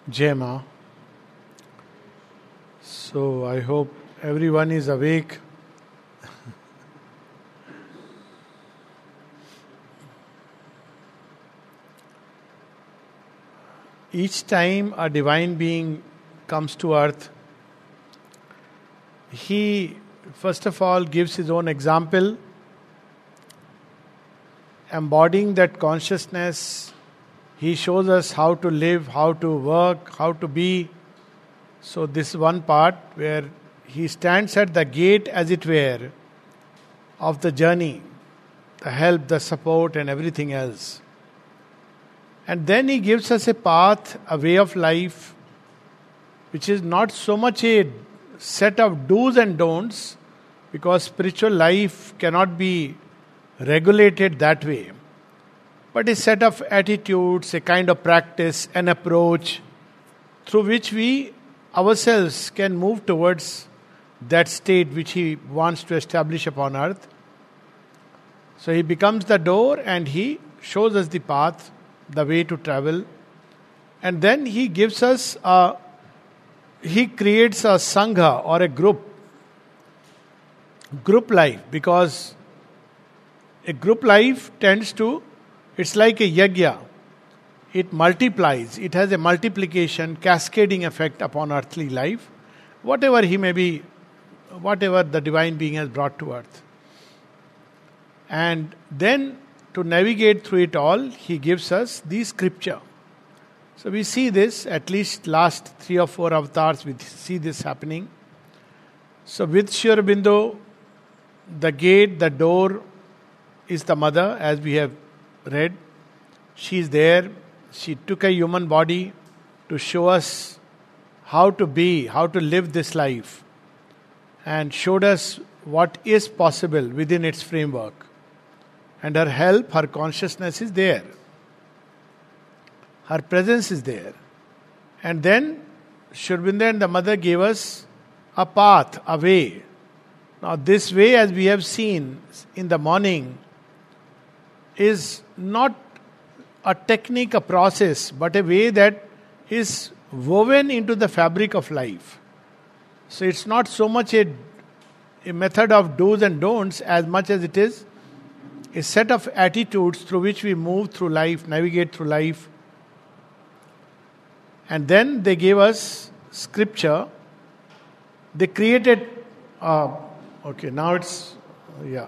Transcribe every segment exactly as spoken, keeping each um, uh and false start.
Jai Ma. So I hope everyone is awake. Each time a divine being comes to earth, he first of all gives his own example, embodying that consciousness. He shows us how to live, how to work, how to be. So this is one part where he stands at the gate, as it were, of the journey, the help, the support and everything else. And then he gives us a path, a way of life, which is not so much a set of do's and don'ts, because spiritual life cannot be regulated that way, but a set of attitudes, a kind of practice, an approach through which we ourselves can move towards that state which he wants to establish upon earth. So he becomes the door and he shows us the path, the way to travel. And then he gives us a, he creates a sangha or a group, group life, because a group life tends to, it's like a yajna. It multiplies. It has a multiplication, cascading effect upon earthly life. Whatever he may be, whatever the divine being has brought to earth. And then to navigate through it all, he gives us the scripture. So we see this, at least last three or four avatars, we see this happening. So with Sri Aurobindo, the gate, the door is the mother, as we have read. She is there. She took a human body to show us how to be, how to live this life, and showed us what is possible within its framework. And her help, her consciousness is there. Her presence is there. And then Sri Aurobindo and the mother gave us a path, a way. Now this way, as we have seen in the morning, is not a technique, a process, but a way that is woven into the fabric of life. So it's not so much a, a method of do's and don'ts as much as it is a set of attitudes through which we move through life, navigate through life. And then they gave us scripture. They created, uh, okay, now it's, yeah.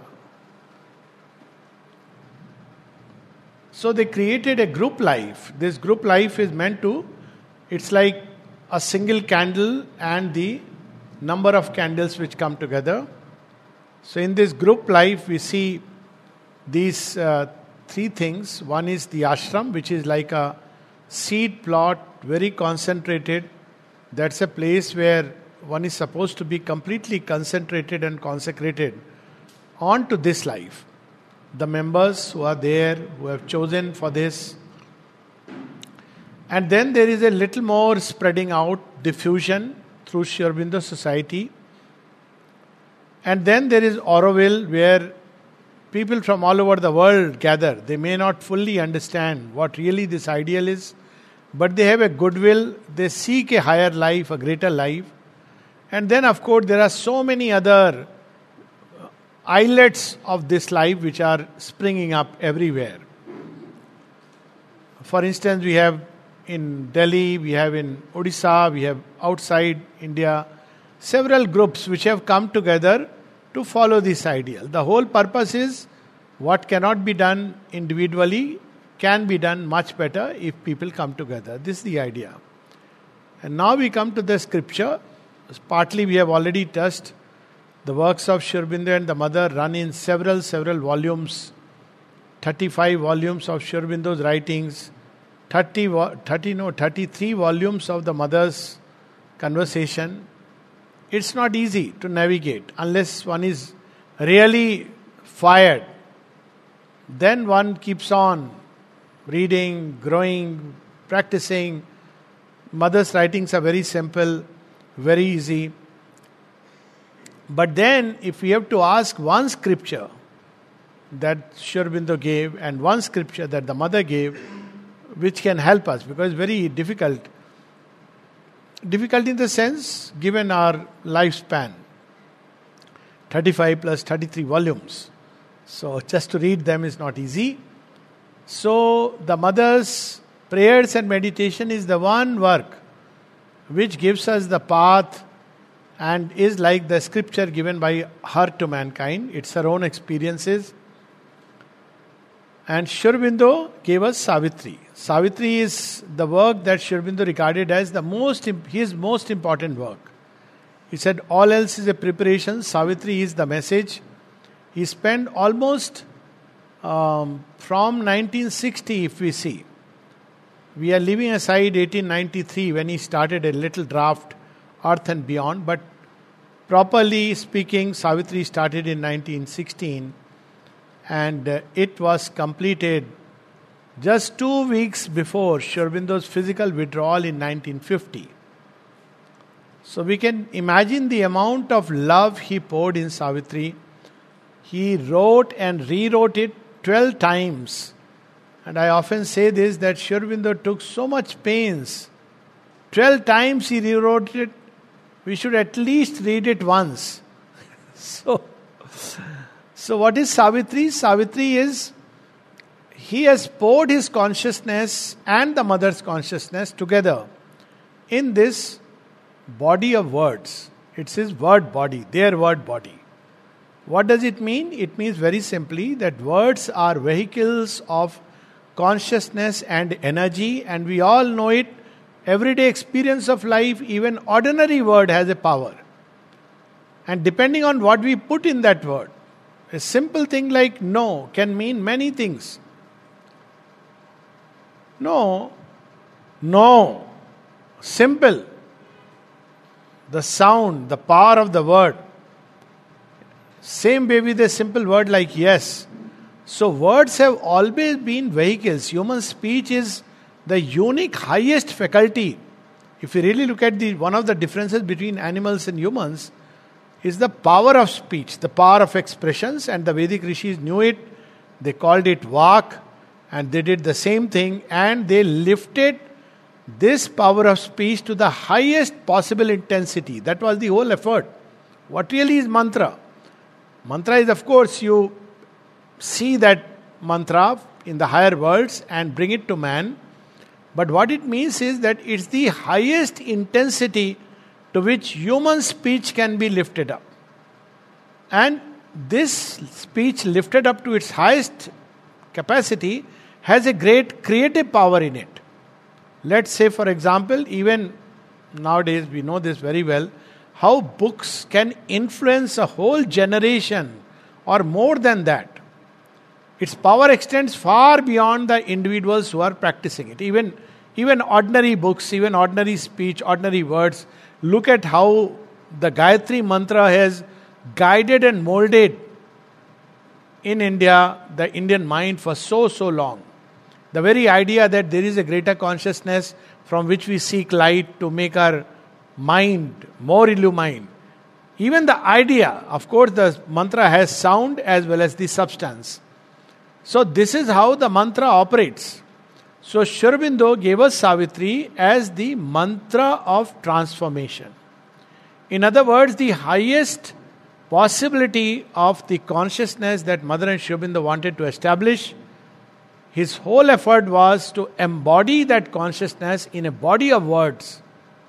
So they created a group life. This group life is meant to, it's like a single candle and the number of candles which come together. So in this group life we see these uh, three things. One is the ashram, which is like a seed plot, very concentrated. That's a place where one is supposed to be completely concentrated and consecrated onto this life. The members who are there, who have chosen for this. And then there is a little more spreading out, diffusion through Sri Aurobindo Society. And then there is Auroville, where people from all over the world gather. They may not fully understand what really this ideal is, but they have a goodwill. They seek a higher life, a greater life. And then, of course, there are so many other islets of this life which are springing up everywhere. For instance, we have in Delhi, we have in Odisha, we have outside India, several groups which have come together to follow this ideal. The whole purpose is what cannot be done individually can be done much better if people come together. This is the idea. And now we come to the scripture. Partly we have already touched. The works of Sri Aurobindo and the mother run in several, several volumes. thirty-five volumes of Sri Aurobindo's writings. thirty, thirty, no, thirty-three volumes of the mother's conversation. It's not easy to navigate unless one is really fired. Then one keeps on reading, growing, practicing. Mother's writings are very simple, very easy. But then, if we have to ask one scripture that Sri Aurobindo gave and one scripture that the mother gave, which can help us, because it's very difficult Difficulty in the sense, given our lifespan, thirty-five plus thirty-three volumes. So just to read them is not easy. So the mother's prayers and meditation is the one work which gives us the path and is like the scripture given by her to mankind. It's her own experiences. And Sri Aurobindo gave us Savitri. Savitri is the work that Sri Aurobindo regarded as the most, his most important work. He said all else is a preparation, Savitri is the message. He spent almost um, from nineteen sixty, if we see. We are leaving aside eighteen ninety-three when he started a little draft, Earth and Beyond, but properly speaking, Savitri started in nineteen sixteen and uh, it was completed just two weeks before Sri Aurobindo's physical withdrawal in nineteen fifty. So we can imagine the amount of love he poured in Savitri. He wrote and rewrote it twelve times. And I often say this, that Sri Aurobindo took so much pains. twelve times he rewrote it. We should at least read it once. so, so what is Savitri? Savitri is, he has poured his consciousness and the mother's consciousness together in this body of words. It's his word body, their word body. What does it mean? It means very simply that words are vehicles of consciousness and energy, and we all know it. Everyday experience of life, even ordinary word has a power. And depending on what we put in that word, a simple thing like no can mean many things. No, no, simple. The sound, the power of the word. Same way with a simple word like yes. So words have always been vehicles. Human speech is the unique highest faculty. If you really look at the one of the differences between animals and humans is the power of speech, the power of expressions, and the Vedic rishis knew it. They called it Vak, and they did the same thing, and they lifted this power of speech to the highest possible intensity. That was the whole effort. What really is mantra? Mantra is, of course, you see that mantra in the higher worlds and bring it to man. But what it means is that it's the highest intensity to which human speech can be lifted up. And this speech lifted up to its highest capacity has a great creative power in it. Let's say, for example, even nowadays we know this very well, how books can influence a whole generation or more than that. Its power extends far beyond the individuals who are practicing it. Even, even ordinary books, even ordinary speech, ordinary words. Look at how the Gayatri Mantra has guided and molded in India, the Indian mind for so, so long. The very idea that there is a greater consciousness from which we seek light to make our mind more illumined. Even the idea, of course, the mantra has sound as well as the substance. So this is how the mantra operates. So Sri Aurobindo gave us Savitri as the mantra of transformation. In other words, the highest possibility of the consciousness that Mother and Sri Aurobindo wanted to establish, his whole effort was to embody that consciousness in a body of words.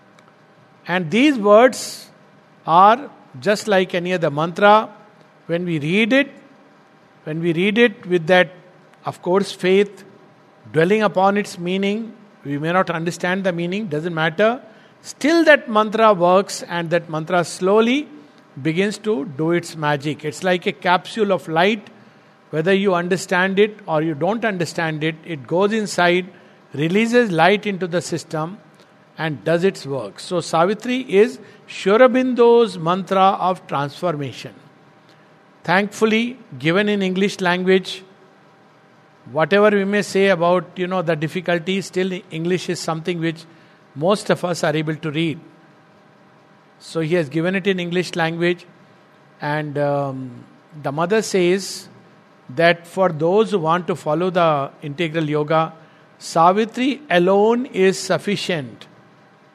And these words are just like any other mantra. When we read it, when we read it with that, of course, faith, dwelling upon its meaning, we may not understand the meaning, doesn't matter. Still that mantra works, and that mantra slowly begins to do its magic. It's like a capsule of light. Whether you understand it or you don't understand it, it goes inside, releases light into the system and does its work. So Savitri is Sri Aurobindo's mantra of transformation. Thankfully, given in English language, whatever we may say about, you know, the difficulties, still English is something which most of us are able to read. So he has given it in English language, and um, the mother says that for those who want to follow the integral yoga, Savitri alone is sufficient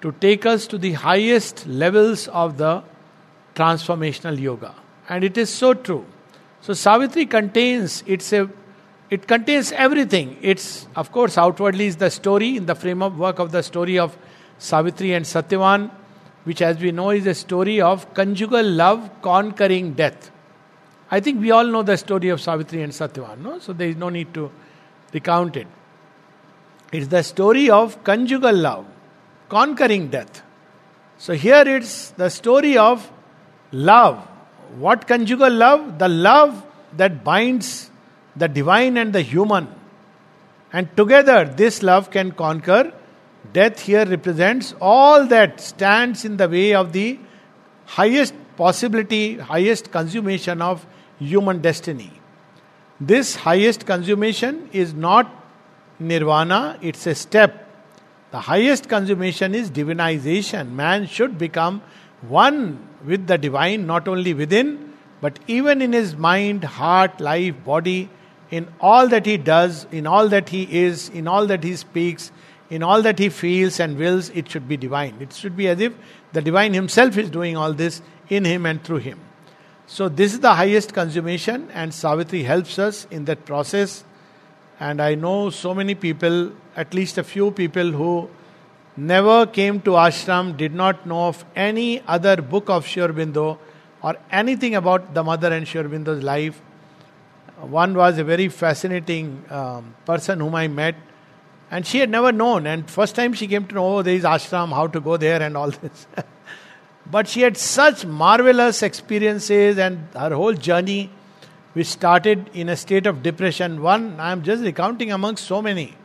to take us to the highest levels of the transformational yoga. And it is so true. So Savitri contains, it's a, it contains everything. It's, of course, outwardly is the story, in the framework of the story of Savitri and Satyavan, which as we know is a story of conjugal love conquering death. I think we all know the story of Savitri and Satyavan, no? So there is no need to recount it. It's the story of conjugal love conquering death. So here it's the story of love. What conjugal love? The love that binds the divine and the human. And together this love can conquer death. Here represents all that stands in the way of the highest possibility, highest consummation of human destiny. This highest consummation is not nirvana, it's a step. The highest consummation is divinization. Man should become one with the divine, not only within, but even in his mind, heart, life, body, in all that he does, in all that he is, in all that he speaks, in all that he feels and wills, it should be divine. It should be as if the divine himself is doing all this in him and through him. So this is the highest consummation, and Savitri helps us in that process. And I know so many people, at least a few people who never came to ashram, did not know of any other book of Sri Aurobindo or anything about the mother and Sri Aurobindo's life. One was a very fascinating um, person whom I met, and she had never known. And first time she came to know, oh, there is ashram, how to go there and all this. But she had such marvelous experiences, and her whole journey, which started in a state of depression. One, I am just recounting amongst so many.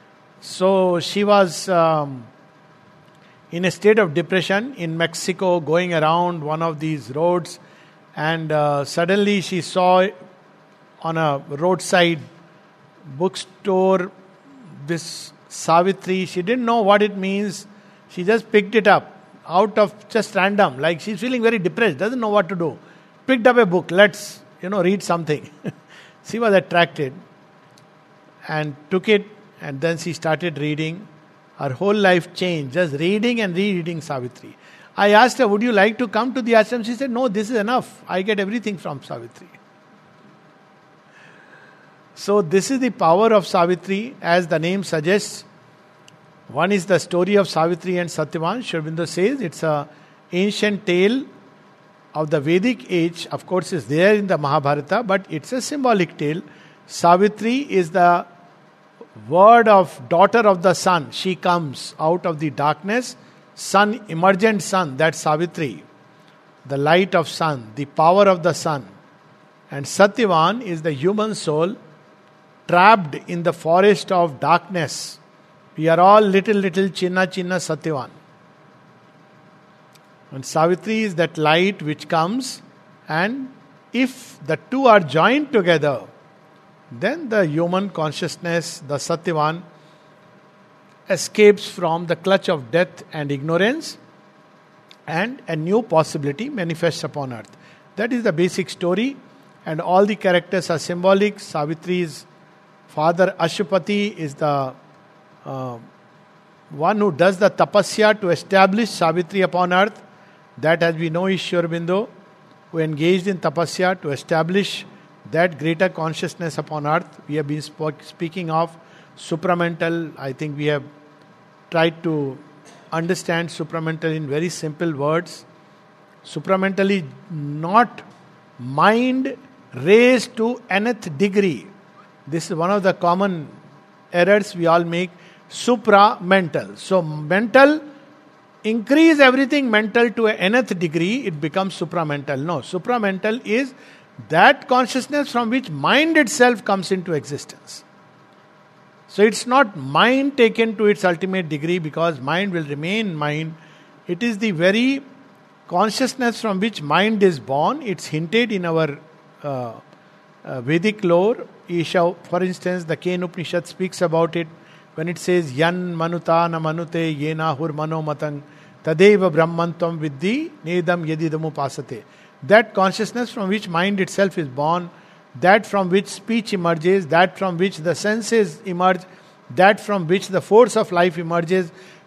So she was um, in a state of depression in Mexico, going around one of these roads, and uh, suddenly she saw on a roadside bookstore this Savitri. She didn't know what it means. She just picked it up out of just random, like she's feeling very depressed, doesn't know what to do. Picked up a book, let's, you know, read something. She was attracted and took it, and then she started reading. Her whole life changed, just reading and rereading Savitri. I asked her, would you like to come to the ashram? She said, no, this is enough. I get everything from Savitri. So this is the power of Savitri, as the name suggests. One is the story of Savitri and Satyavan. Sri Aurobindo says it's an ancient tale of the Vedic age. Of course, it's there in the Mahabharata, but it's a symbolic tale. Savitri is the word of daughter of the sun. She comes out of the darkness. Sun, emergent sun, that's Savitri. The light of sun, the power of the sun. And Satyavan is the human soul trapped in the forest of darkness. We are all little, little Chinna Chinna Satyavan. And Savitri is that light which comes, and if the two are joined together, then the human consciousness, the Satyavan, escapes from the clutch of death and ignorance, and a new possibility manifests upon earth. That is the basic story, and all the characters are symbolic. Savitri's father Ashupati is the uh, one who does the tapasya to establish Savitri upon earth. That, as we know, is Sri Aurobindo, who engaged in tapasya to establish that greater consciousness upon earth. We have been spoke, speaking of supramental. I think we have tried to understand supramental in very simple words. Supramental is not mind raised to nth degree. This is one of the common errors we all make. Supramental. So mental, increase everything mental to a nth degree, it becomes supramental. No, supramental is that consciousness from which mind itself comes into existence. So it's not mind taken to its ultimate degree, because mind will remain mind. It is the very consciousness from which mind is born. It's hinted in our uh, uh, Vedic lore. Isha, for instance, the Kena Upanishad speaks about it when it says Yan manuta na manute yena hur mano matang tadeva brahmantam viddhi nedam yedidamu pasate. That consciousness from which mind itself is born, that from which speech emerges, that from which the senses emerge, that from which the force of life emerges,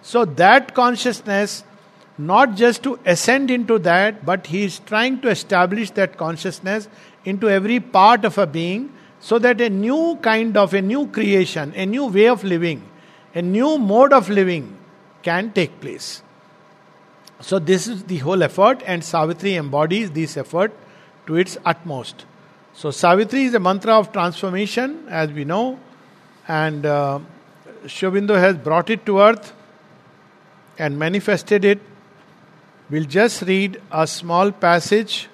So that consciousness, not just to ascend into that, but he is trying to establish that consciousness into every part of a being, so that a new kind of a new creation, a new way of living, a new mode of living can take place. So this is the whole effort, and Savitri embodies this effort to its utmost. So Savitri is a mantra of transformation, as we know, and uh, Sri Aurobindo has brought it to earth and manifested it. We'll just read a small passage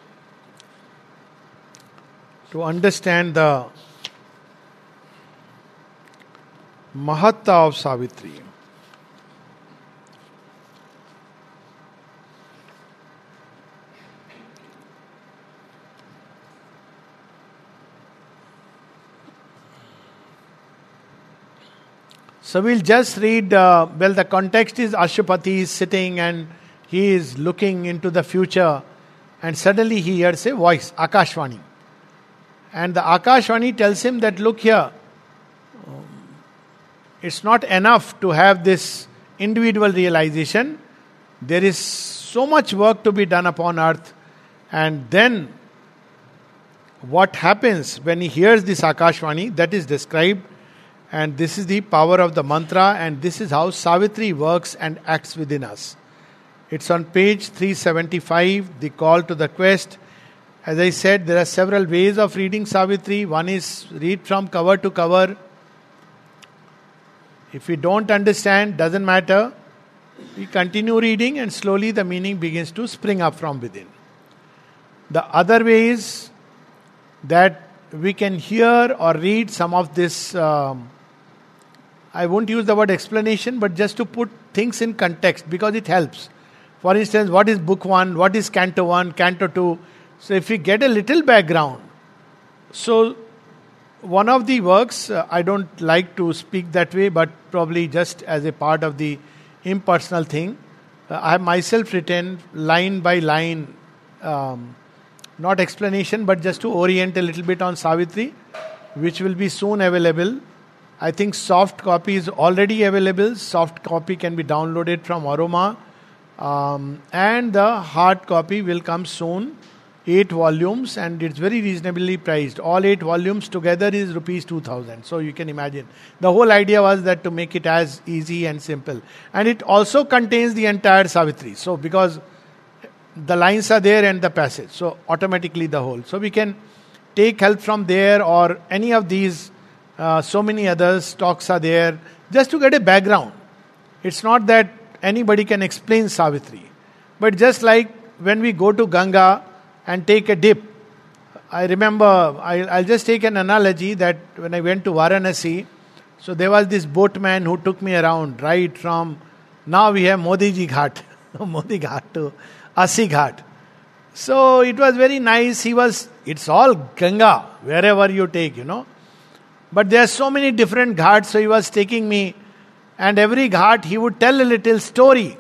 to understand the Mahatta of Savitri. So we'll just read, uh, well, the context is Ashwapati is sitting and he is looking into the future, and suddenly he hears a voice, Akashvani. And the Akashvani tells him that, look here, um, it's not enough to have this individual realization. There is so much work to be done upon earth. And then what happens when he hears this Akashvani, that is described. And this is the power of the mantra, and this is how Savitri works and acts within us. It's on page three seventy-five, the call to the quest. As I said, there are several ways of reading Savitri. One is read from cover to cover. If we don't understand, doesn't matter. We continue reading and slowly the meaning begins to spring up from within. The other way is that we can hear or read some of this, um, I won't use the word explanation, but just to put things in context, because it helps. For instance, what is book one, what is canto one, canto two. So if we get a little background. So one of the works, uh, I don't like to speak that way, but probably just as a part of the impersonal thing, uh, I have myself written line by line, um, not explanation, but just to orient a little bit on Savitri, which will be soon available. I think soft copy is already available. Soft copy can be downloaded from Aroma. Um, and the hard copy will come soon. Eight volumes, and it's very reasonably priced. All eight volumes together is rupees two thousand. So you can imagine. The whole idea was that to make it as easy and simple. And it also contains the entire Savitri. So because the lines are there and the passage. So automatically the whole. So we can take help from there or any of these. Uh, so many others talks are there. Just to get a background. It's not that anybody can explain Savitri. But just like when we go to Ganga and take a dip. I remember, I'll, I'll just take an analogy that when I went to Varanasi, so there was this boatman who took me around right from, now we have Modi Ji Ghat, Modi Ghat to Asi Ghat. So it was very nice. He was, it's all Ganga, wherever you take, you know. But there are so many different ghats, so he was taking me, and every ghat he would tell a little story.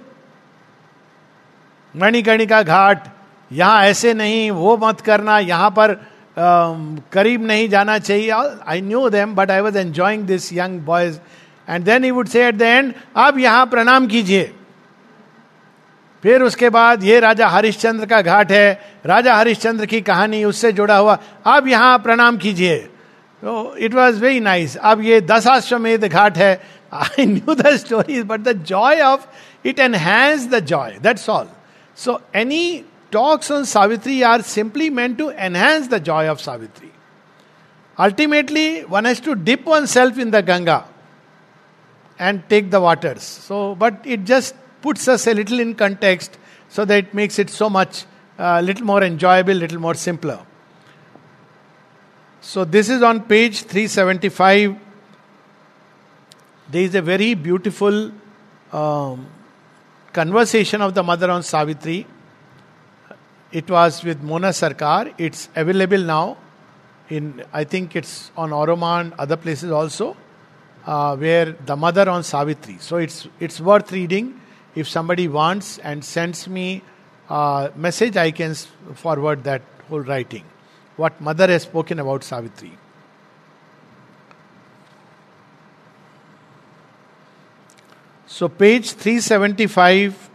Manikarnika Ghat, यहाँ ऐसे नहीं, वो मत करना, यहाँ पर करीब नहीं जाना चाहिए. I knew them, but I was enjoying this young boys. And then he would say at the end, आप यहाँ प्रणाम कीजिए. फिर उसके बाद ये राजा हरिश्चंद्र का घाट है, राजा हरिश्चंद्र की कहानी उससे जुड़ा हुआ, आप यहाँ प्रणाम कीजिए. So it was very nice. अब ये दशाश्वमेध घाट है. I knew the stories, but the joy of it enhanced the joy. That's all. So any talks on Savitri are simply meant to enhance the joy of Savitri. Ultimately, one has to dip oneself in the Ganga and take the waters. So, but it just puts us a little in context so that it makes it so much a uh, little more enjoyable, little more simpler. So this is on page three seventy-five. There is a very beautiful um, conversation of the mother on Savitri. It was with Mona Sarkar. It's available now. In I think it's on Aroma and other places also, uh, where the mother on Savitri. So it's it's worth reading. If somebody wants and sends me a message, I can forward that whole writing. What mother has spoken about Savitri. So, page three seventy-five,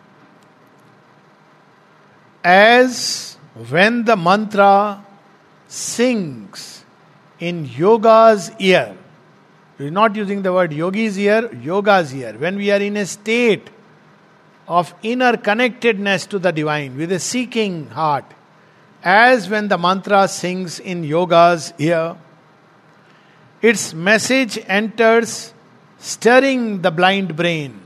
as when the mantra sings in yoga's ear, we are not using the word yogi's ear, yoga's ear, when we are in a state of inner connectedness to the divine with a seeking heart, as when the mantra sings in yoga's ear, its message enters, stirring the blind brain,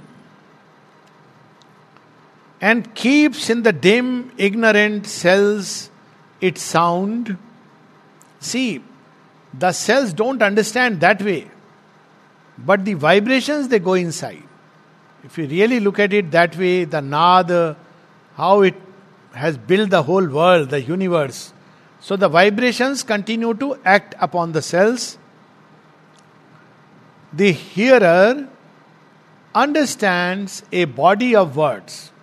and keeps in the dim, ignorant cells its sound. See, the cells don't understand that way, but the vibrations, they go inside. If you really look at it that way, the Nad, how it has built the whole world, the universe. So the vibrations continue to act upon the cells. The hearer understands a body of words,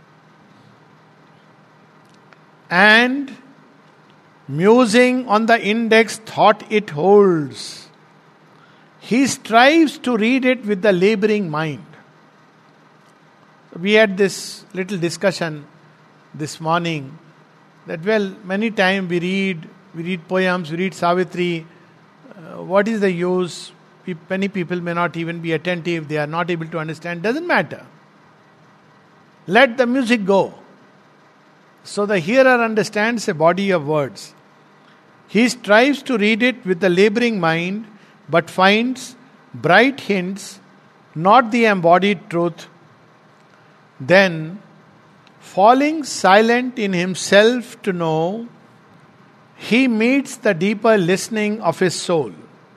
and musing on the index thought it holds, he strives to read it with the laboring mind. We had this little discussion this morning that, well, many times we read, we read poems, we read Savitri. Uh, what is the use? Pe- Many people may not even be attentive, they are not able to understand. Doesn't matter. Let the music go. So the hearer understands a body of words. He strives to read it with the laboring mind, but finds bright hints, not the embodied truth. Then, falling silent in himself to know, he meets the deeper listening of his soul.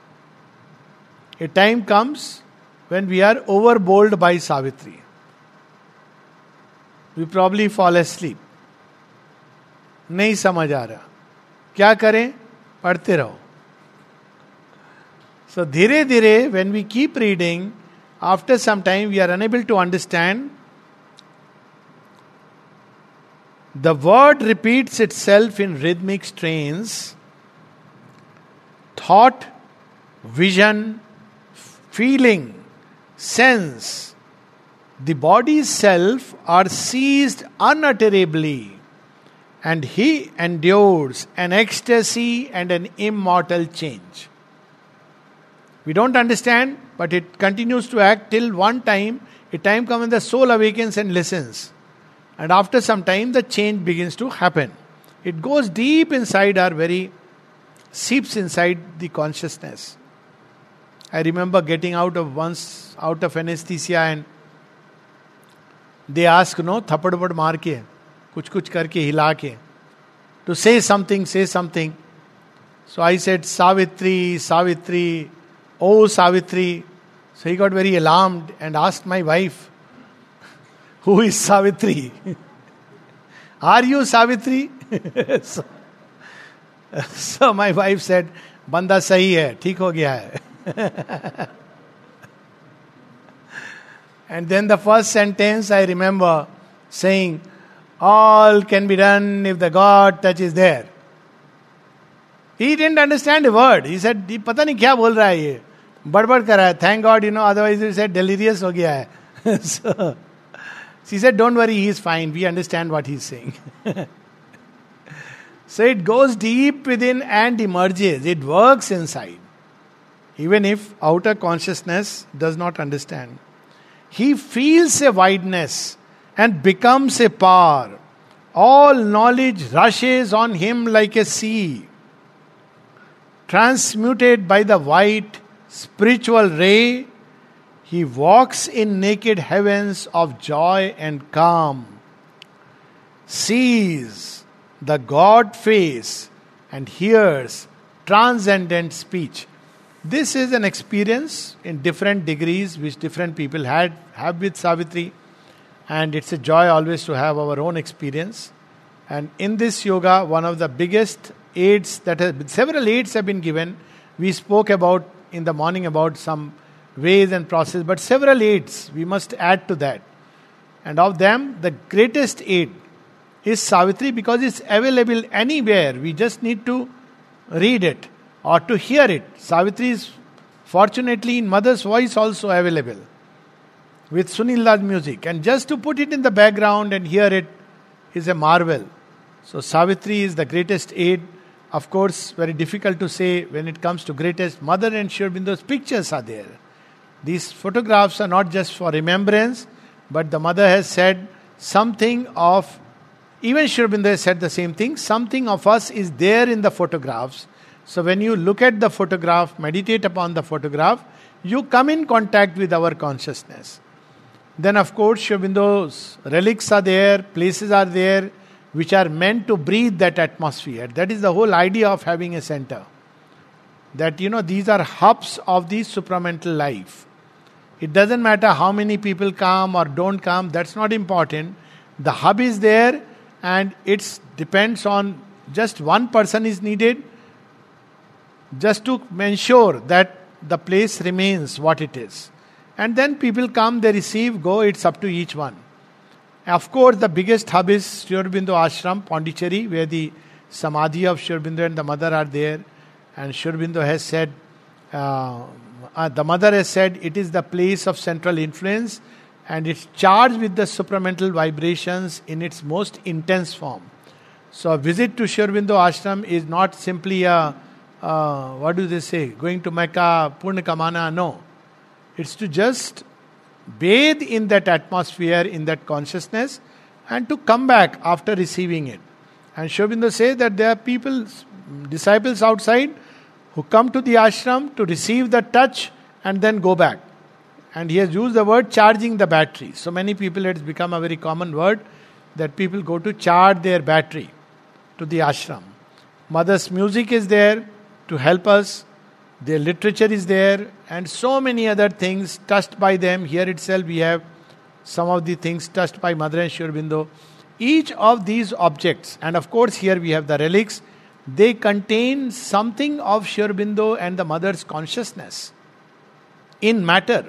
A time comes when we are overbowled by Savitri. We probably fall asleep. नहीं समझ आ रहा, क्या करें? पढ़ते रहो. So धीरे धीरे, when we keep reading, after some time we are unable to understand. The word repeats itself in rhythmic strains. Thought, vision, feeling, sense, the body's self are seized unutterably, and he endures an ecstasy and an immortal change. We don't understand, but it continues to act till one time, a time comes when the soul awakens and listens. And after some time, the change begins to happen. It goes deep inside our very, seeps inside the consciousness. I remember getting out of once, out of anesthesia, and they ask, no, thapad pad maar ke, kuch kuch karke, hila ke, to say something, say something. So I said, Savitri, Savitri, oh Savitri. So he got very alarmed and asked my wife, who is Savitri? Are you Savitri? so, so my wife said, Banda sahi hai, theek ho gaya hai. And then the first sentence I remember saying, all can be done if the God touch is there. He didn't understand a word. He said, pata nahi kya bol raha hai ye. Badbad kar raha hai. Thank God, you know, otherwise he said delirious ho gaya hai. so, she said, don't worry, he is fine. We understand what he is saying. So it goes deep within and emerges. It works inside. Even if outer consciousness does not understand. He feels a wideness and becomes a power. All knowledge rushes on him like a sea. Transmuted by the white spiritual ray, he walks in naked heavens of joy and calm, sees the God face and hears transcendent speech. This is an experience in different degrees which different people had have with Savitri, and it's a joy always to have our own experience. And in this yoga, one of the biggest aids that has, several aids have been given. We spoke about in the morning about some ways and process, but several aids we must add to that. And of them, the greatest aid is Savitri, because it's available anywhere. We just need to read it or to hear it. Savitri is fortunately in mother's voice also available. with Sunil Lal music. And just to put it in the background and hear it is a marvel. So Savitri is the greatest aid. Of course, very difficult to say when it comes to greatest. Mother and Sri Aurobindo's pictures are there. These photographs are not just for remembrance, but the mother has said something of, even Sri Aurobindo has said the same thing, something of us is there in the photographs. So when you look at the photograph, meditate upon the photograph, you come in contact with our consciousness. Then of course Sri Aurobindo's relics are there, places are there, which are meant to breathe that atmosphere. That is the whole idea of having a center. That, you know, these are hubs of the supramental life. It doesn't matter how many people come or don't come, that's not important. The hub is there and it depends on just one person is needed just to ensure that the place remains what it is. And then people come, they receive, go, it's up to each one. Of course, the biggest hub is Sri Aurobindo Ashram, Pondicherry, where the Samadhi of Sri Aurobindo and the mother are there. And Sri Aurobindo has said, uh, uh, the mother has said, it is the place of central influence and it's charged with the supramental vibrations in its most intense form. So a visit to Sri Aurobindo Ashram is not simply a, uh, what do they say, going to Mecca, Purna Kamana, no. It's to just bathe in that atmosphere, in that consciousness, and to come back after receiving it. And Sri Aurobindo says that there are people, disciples outside, who come to the ashram to receive the touch and then go back. And he has used the word charging the battery. So many people, it's become a very common word that people go to charge their battery to the ashram. Mother's music is there to help us. Their literature is there and so many other things touched by them. Here itself we have some of the things touched by Mother and Sri Aurobindo. Each of these objects, and of course here we have the relics, they contain something of Sri Aurobindo and the Mother's consciousness in matter.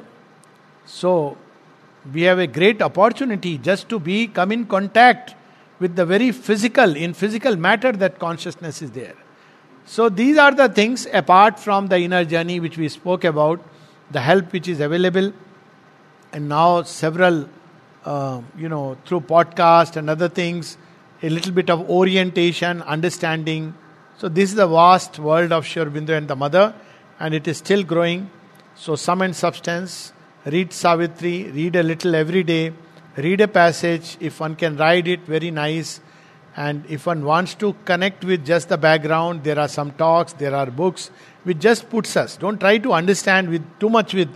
So we have a great opportunity just to be come in contact with the very physical, in physical matter that consciousness is there. So these are the things apart from the inner journey which we spoke about, the help which is available, and now several, uh, you know, through podcast and other things, a little bit of orientation, understanding. So this is the vast world of Sri Aurobindo and the Mother, and it is still growing. So sum and substance, read Savitri, read a little every day, read a passage, if one can write it, very nice. And if one wants to connect with just the background, there are some talks, there are books, which just puts us. Don't try to understand with too much with,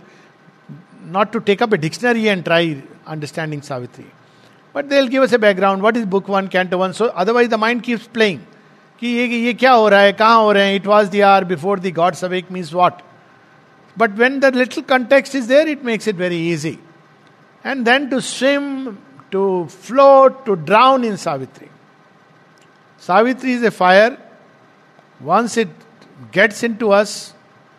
not to take up a dictionary and try understanding Savitri. But they'll give us a background. What is book one, canto one? So otherwise the mind keeps playing. कि ये ये क्या हो रहा है, कहाँ हो रहे हैं? It was the hour before the gods awake means what? But when the little context is there, it makes it very easy. And then to swim, to float, to drown in Savitri. Savitri is a fire. Once it gets into us,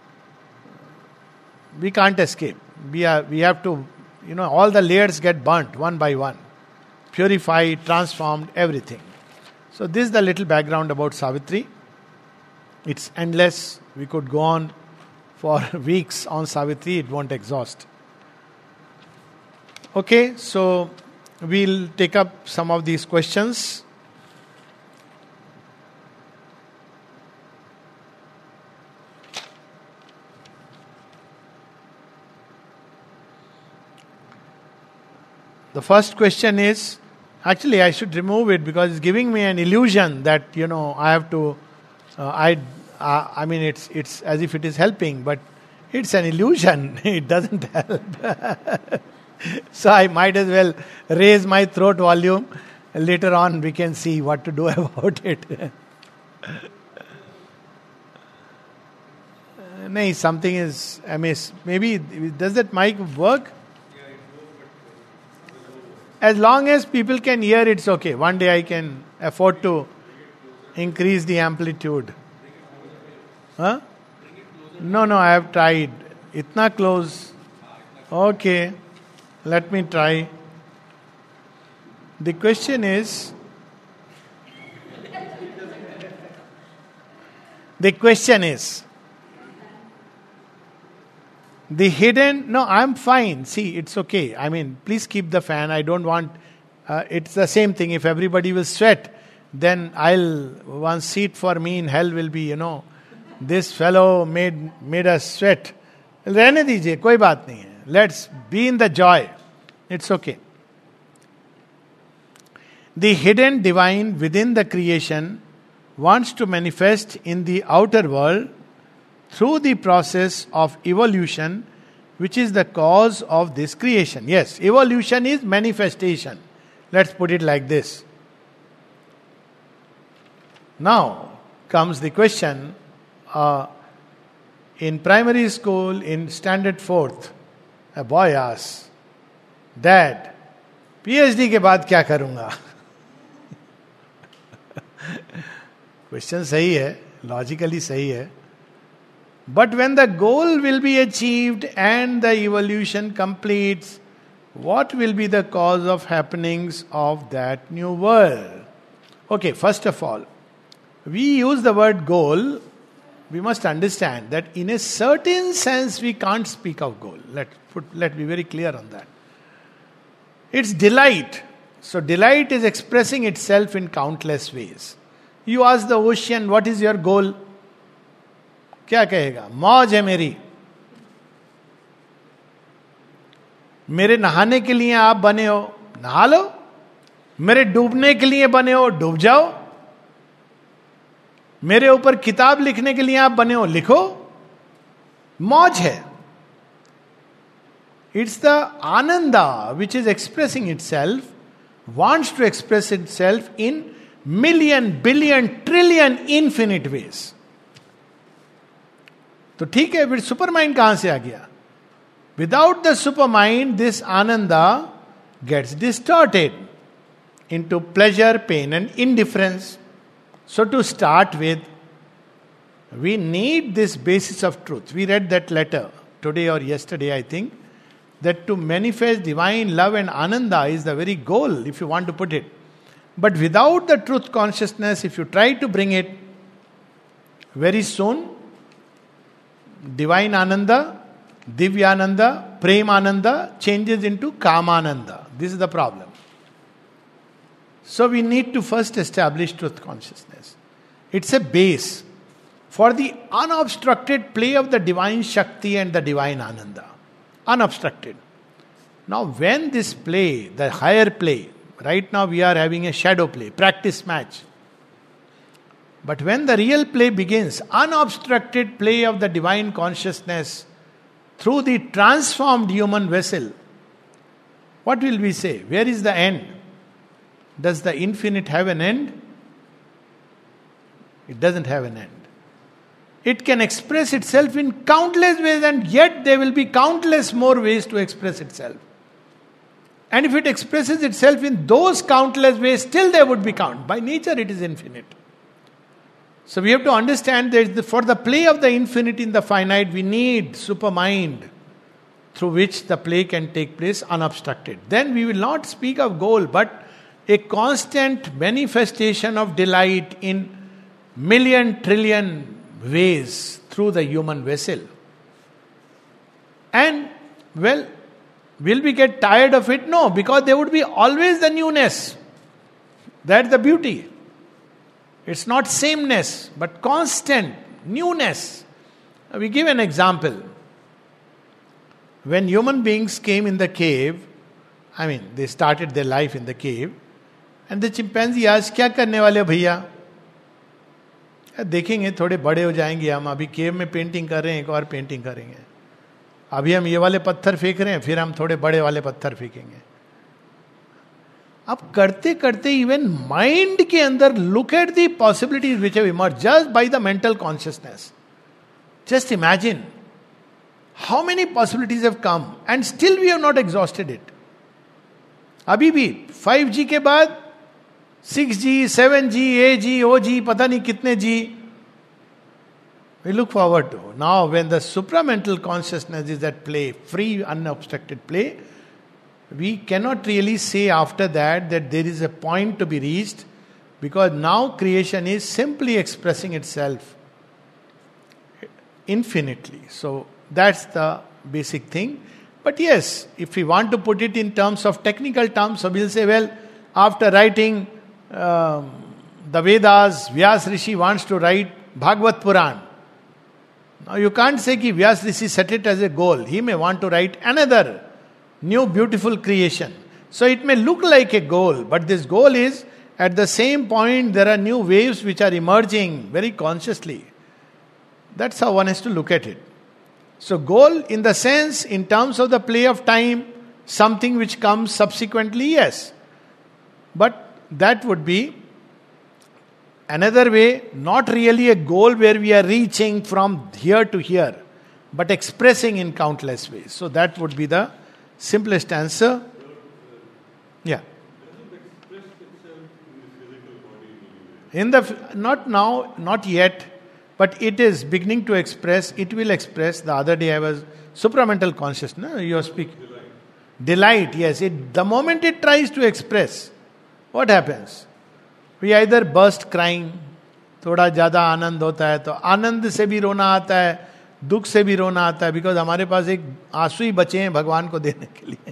we can't escape. We are, we have to, you know, all the layers get burnt one by one. Purified, transformed, everything. So this is the little background about Savitri. It's endless. We could go on for weeks on Savitri. It won't exhaust. Okay, so we'll take up some of these questions. The first question is, actually I should remove it because it's giving me an illusion that, you know, I have to, uh, I, uh, I mean it's it's as if it is helping, but it's an illusion. It doesn't help. So I might as well raise my throat volume. Later on we can see what to do about it. No, something is amiss. Maybe, does that mic work? As long as people can hear, it's okay. One day I can afford to increase the amplitude. Huh? No, no, I have tried. Itna close. Okay. Let me try. The question is, the question is, The hidden, no, I'm fine. See, it's okay. I mean, please keep the fan. I don't want, uh, it's the same thing. If everybody will sweat, then I'll, one seat for me in hell will be, you know, this fellow made made us sweat. रहने दीजिए, कोई बात नहीं है. Let's be in the joy. It's okay. The hidden divine within the creation wants to manifest in the outer world through the process of evolution, which is the cause of this creation. Yes, evolution is manifestation. Let's put it like this. Now comes the question, uh, in primary school, in standard fourth, a boy asks, Dad, PhD के बाद क्या करूँगा? Question सही है, logically सही है. But when the goal will be achieved and the evolution completes, what will be the cause of happenings of that new world? Okay, first of all, we use the word goal. We must understand that in a certain sense we can't speak of goal. Let put, let be very clear on that. It's delight. So delight is expressing itself in countless ways. You ask the ocean, what is your goal? क्या कहेगा? मौज है मेरी. मेरे नहाने के लिए आप बने हो, नहा लो. मेरे डूबने के लिए बने हो, डूब जाओ. मेरे ऊपर किताब लिखने के लिए आप बने हो, लिखो. मौज है. It's the ananda which is expressing itself, wants to express itself in million, billion, trillion, infinite ways. तो ठीक है, फिर सुपर माइंड कहां से आ गया? Without the super mind this ananda gets distorted into pleasure, pain and indifference. So to start with, we need this basis of truth. We read that letter today और yesterday, I think, that to manifest divine love and ananda is the very goal, if you want to put it. But without the truth consciousness, if you try to bring it, very soon divine ananda, divyananda, premananda changes into kamananda. This is the problem. So we need to first establish truth consciousness. It's a base for the unobstructed play of the divine Shakti and the divine Ananda. Unobstructed. Now when this play, the higher play, right now we are having a shadow play, practice match. But when the real play begins, unobstructed play of the divine consciousness through the transformed human vessel, what will we say? Where is the end? Does the infinite have an end? It doesn't have an end. It can express itself in countless ways, and yet there will be countless more ways to express itself. And if it expresses itself in those countless ways, still there would be count. By nature it is infinite. So we have to understand that the, for the play of the infinite in the finite, we need supermind through which the play can take place unobstructed. Then we will not speak of goal, but a constant manifestation of delight in million trillion ways through the human vessel. And, well, will we get tired of it? No, because there would be always the newness. That's the beauty. It's not sameness, but constant newness. We give an example. When human beings came in the cave, I mean, they started their life in the cave, and the chimpanzee asked, क्या करने वाले हो भैया? देखेंगे, थोड़े बड़े हो जाएंगे हम. अभी केव में पेंटिंग कर रहे हैं, एक और पेंटिंग करेंगे. अभी हम ये वाले पत्थर फेंक रहे हैं, फिर हम थोड़े बड़े वाले पत्थर फेंकेंगे. अब करते करते इवन माइंड के अंदर look at the possibilities which have emerged just by the mental consciousness. Just imagine how many possibilities have come and still we have not exhausted it. अभी भी फाइव जी के बाद सिक्स जी, seven जी, ए जी, ओ जी, पता नहीं कितने जी. We look forward to. Now when the supramental consciousness is at play, free, unobstructed play, we cannot really say after that that there is a point to be reached, because now creation is simply expressing itself infinitely. So that's the basic thing. But yes, if we want to put it in terms of technical terms, so we'll say, well, after writing um, the Vedas, Vyas Rishi wants to write Bhagavad Puran. Now you can't say that Vyas Rishi set it as a goal. He may want to write another new beautiful creation. So it may look like a goal, but this goal is, at the same point, there are new waves which are emerging very consciously. That's how one has to look at it. So goal in the sense, in terms of the play of time, something which comes subsequently, yes. But that would be another way, not really a goal where we are reaching from here to here, but expressing in countless ways. So that would be the simplest answer. Yeah. In the, not now, not yet, but it is beginning to express, it will express. The other day I was, supramental consciousness, you speak. Delight. Delight, yes. It, the moment it tries to express, what happens? We either burst crying, थोड़ा ज़्यादा आनंद होता है, तो आनंद से भी रोना आता है, दुख से भी रोना आता है, बिकॉज हमारे पास एक आंसू ही बचे हैं भगवान को देने के लिए.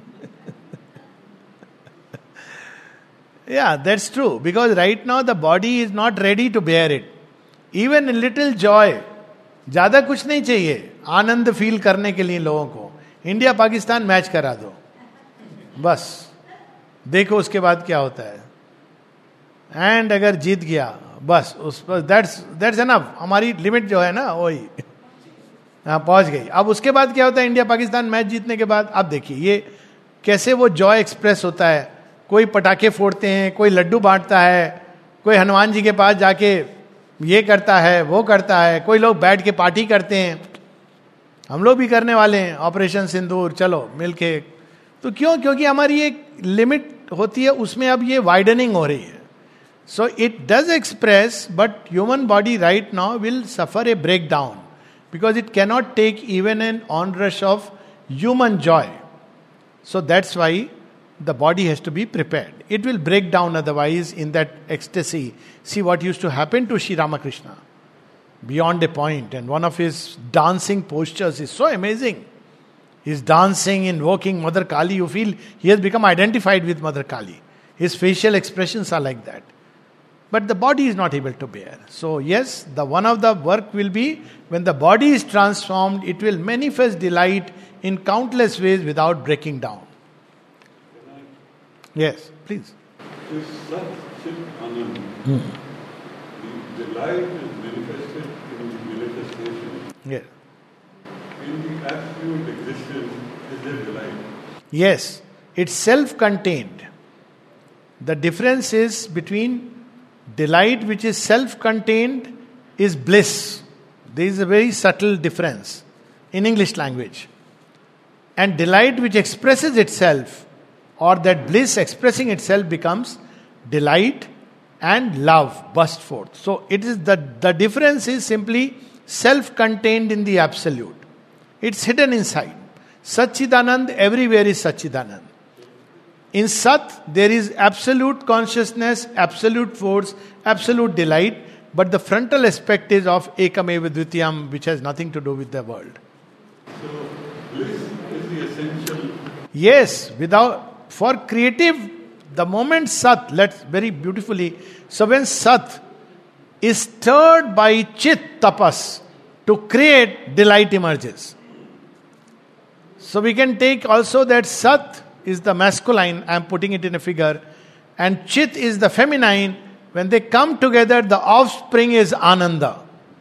Yeah, that's true. Because right now the body is not ready to bear it. Even a little joy, ज़्यादा कुछ नहीं चाहिए आनंद फील करने के लिए लोगों को. इंडिया पाकिस्तान मैच करा दो, बस देखो उसके बाद क्या होता है. एंड अगर जीत गया बस उस पर दैट्स दैट्स एनफ. हमारी लिमिट जो है ना वही हाँ पहुंच गई. अब उसके बाद क्या होता है, इंडिया पाकिस्तान मैच जीतने के बाद अब देखिए ये कैसे वो जॉय एक्सप्रेस होता है. कोई पटाखे फोड़ते हैं, कोई लड्डू बांटता है, कोई हनुमान जी के पास जाके ये करता है वो करता है, कोई लोग बैठ के पार्टी करते हैं. हम लोग भी करने वाले हैं ऑपरेशन सिंदूर, चलो मिलके. तो क्यों? क्योंकि हमारी एक लिमिट होती है, उसमें अब ये वाइडनिंग हो रही है. So it does express, but human body right now will suffer a breakdown because it cannot take even an onrush of human joy. So that's why the body has to be prepared. It will break down otherwise in that ecstasy. See what used to happen to Sri Ramakrishna beyond a point, and one of his dancing postures is so amazing. He's dancing, invoking Mother Kali. You feel he has become identified with Mother Kali. His facial expressions are like that. But the body is not able to bear. So yes, the one of the work will be when the body is transformed, it will manifest delight in countless ways without breaking down. Yes, please. This Sat Chit Anand, hmm. the delight is manifested in the manifestation. Yes. In the absolute existence is there delight. Yes, it's self-contained. The difference is between delight which is self-contained is bliss. There is a very subtle difference in English language. And delight which expresses itself, or that bliss expressing itself, becomes delight and love burst forth. So it is the, the difference is simply self-contained in the absolute. It's hidden inside. Satchidanand, everywhere is Satchidanand. In Sat, there is absolute consciousness, absolute force, absolute delight, but the frontal aspect is of Ekameva Dvitiyam, which has nothing to do with the world. So, bliss is the essential. Yes, without, for creative, the moment Sat, let's very beautifully, so when Sat is stirred by Chit Tapas to create, delight emerges. So we can take also that Sat is the masculine, I am putting it in a figure, and Chit is the feminine. When they come together, the offspring is Ananda.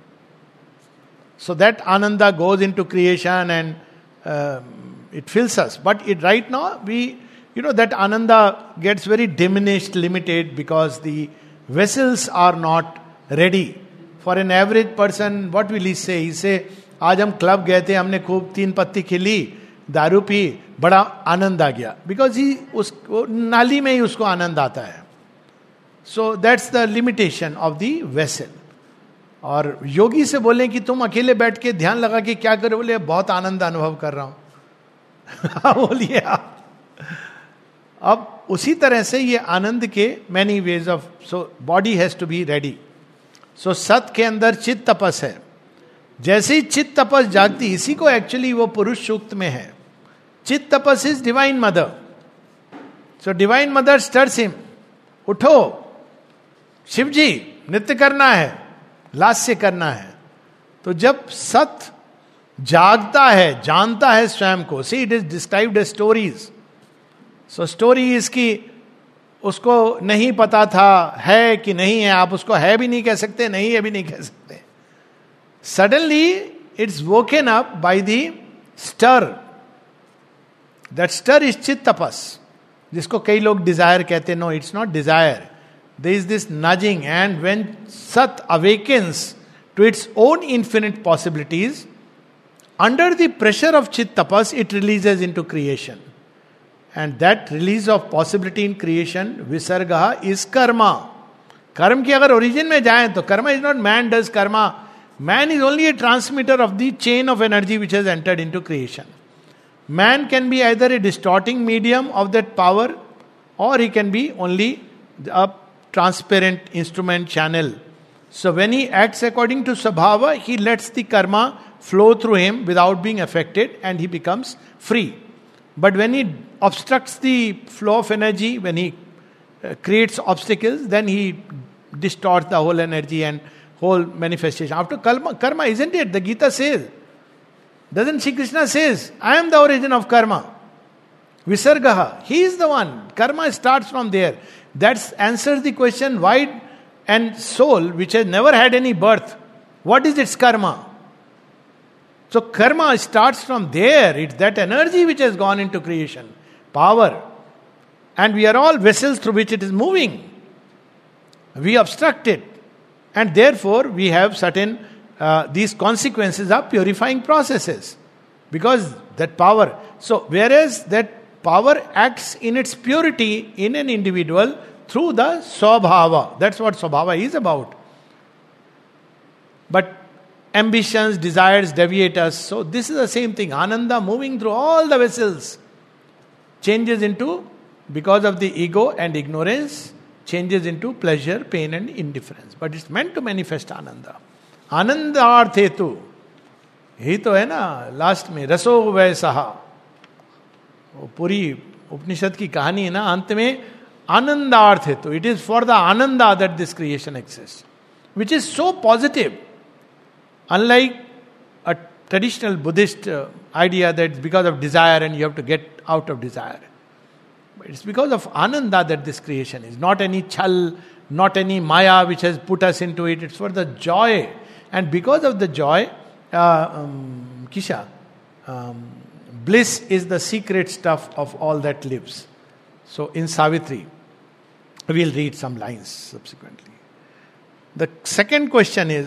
So that Ananda goes into creation and uh, it fills us. But it right now, we, you know, that Ananda gets very diminished, limited, because the vessels are not ready. For an average person, what will he say? He say, आज हम club गए थे, हमने खूब तीन पत्ती खिली, दारू पी, बड़ा आनंद आ गया. बिकॉज ही उस नाली में ही उसको आनंद आता है. So that's the limitation of the vessel. और योगी से बोले कि तुम अकेले बैठ के ध्यान लगा के क्या करो, बोले बहुत आनंद अनुभव कर रहा हूं. बोलिए आप. अब उसी तरह से ये आनंद के many ways of, so body has to be ready. So सत के अंदर चित तपस है, जैसे ही चित्त तपस जागती, इसी को एक्चुअली वो पुरुष सूक्त में है. Chitta tapas is divine mother. So divine mother stirs him, उठो शिव जी, नृत्य करना है, लास्य करना है. तो जब सत जागता है, जानता है स्वयं को, see it is described as stories. So story इसकी उसको नहीं पता था है कि नहीं है, आप उसको है भी नहीं कह सकते, नहीं है भी नहीं कह सकते. Suddenly it's woken up by the stir. That stir is chitta tapas, जिसको कई लोग डिजायर कहते हैं. No, it's not desire. There is this nudging, and when sat awakens to its own infinite possibilities, under the pressure of chit tapas, it releases into creation. And that release of possibility in creation, visarga, is karma. Karma की अगर origin में जाएं तो karma is not man does karma. Man is only a transmitter of the chain of energy which has entered into creation. Man can be either a distorting medium of that power, or he can be only a transparent instrument channel. So when he acts according to Svabhava, he lets the karma flow through him without being affected, and he becomes free. But when he obstructs the flow of energy, when he uh, creates obstacles, then he distorts the whole energy and whole manifestation. After karma, karma, isn't it? The Gita says, doesn't Shri Krishna says, I am the origin of karma. Visargaha, he is the one. Karma starts from there. That answers the question, why and soul which has never had any birth, what is its karma? So karma starts from there. It's that energy which has gone into creation. Power. And we are all vessels through which it is moving. We obstruct it. And therefore we have certain, uh, these consequences are purifying processes. Because that power. So whereas that power acts in its purity in an individual through the Svabhava. That's what Svabhava is about. But ambitions, desires deviate us. So this is the same thing. Ananda moving through all the vessels changes into, because of the ego and ignorance, changes into pleasure, pain and indifference. But it's meant to manifest Ananda. Anandarth hetu. यही तो है ना last में, रसो वैसहा. वो पूरी उपनिषद की कहानी है ना, अंत में आनंदार्थ हेतु. It is for the ananda that this creation exist, which is so positive. Unlike a traditional Buddhist uh, idea that it's because of desire and you have to get out of desire. But it's because of Ananda that this creation is. Not any chal, not any maya which has put us into it. It's for the joy. And because of the joy, uh, um, Kisha, um, bliss is the secret stuff of all that lives. So in Savitri, we'll read some lines subsequently. The second question is,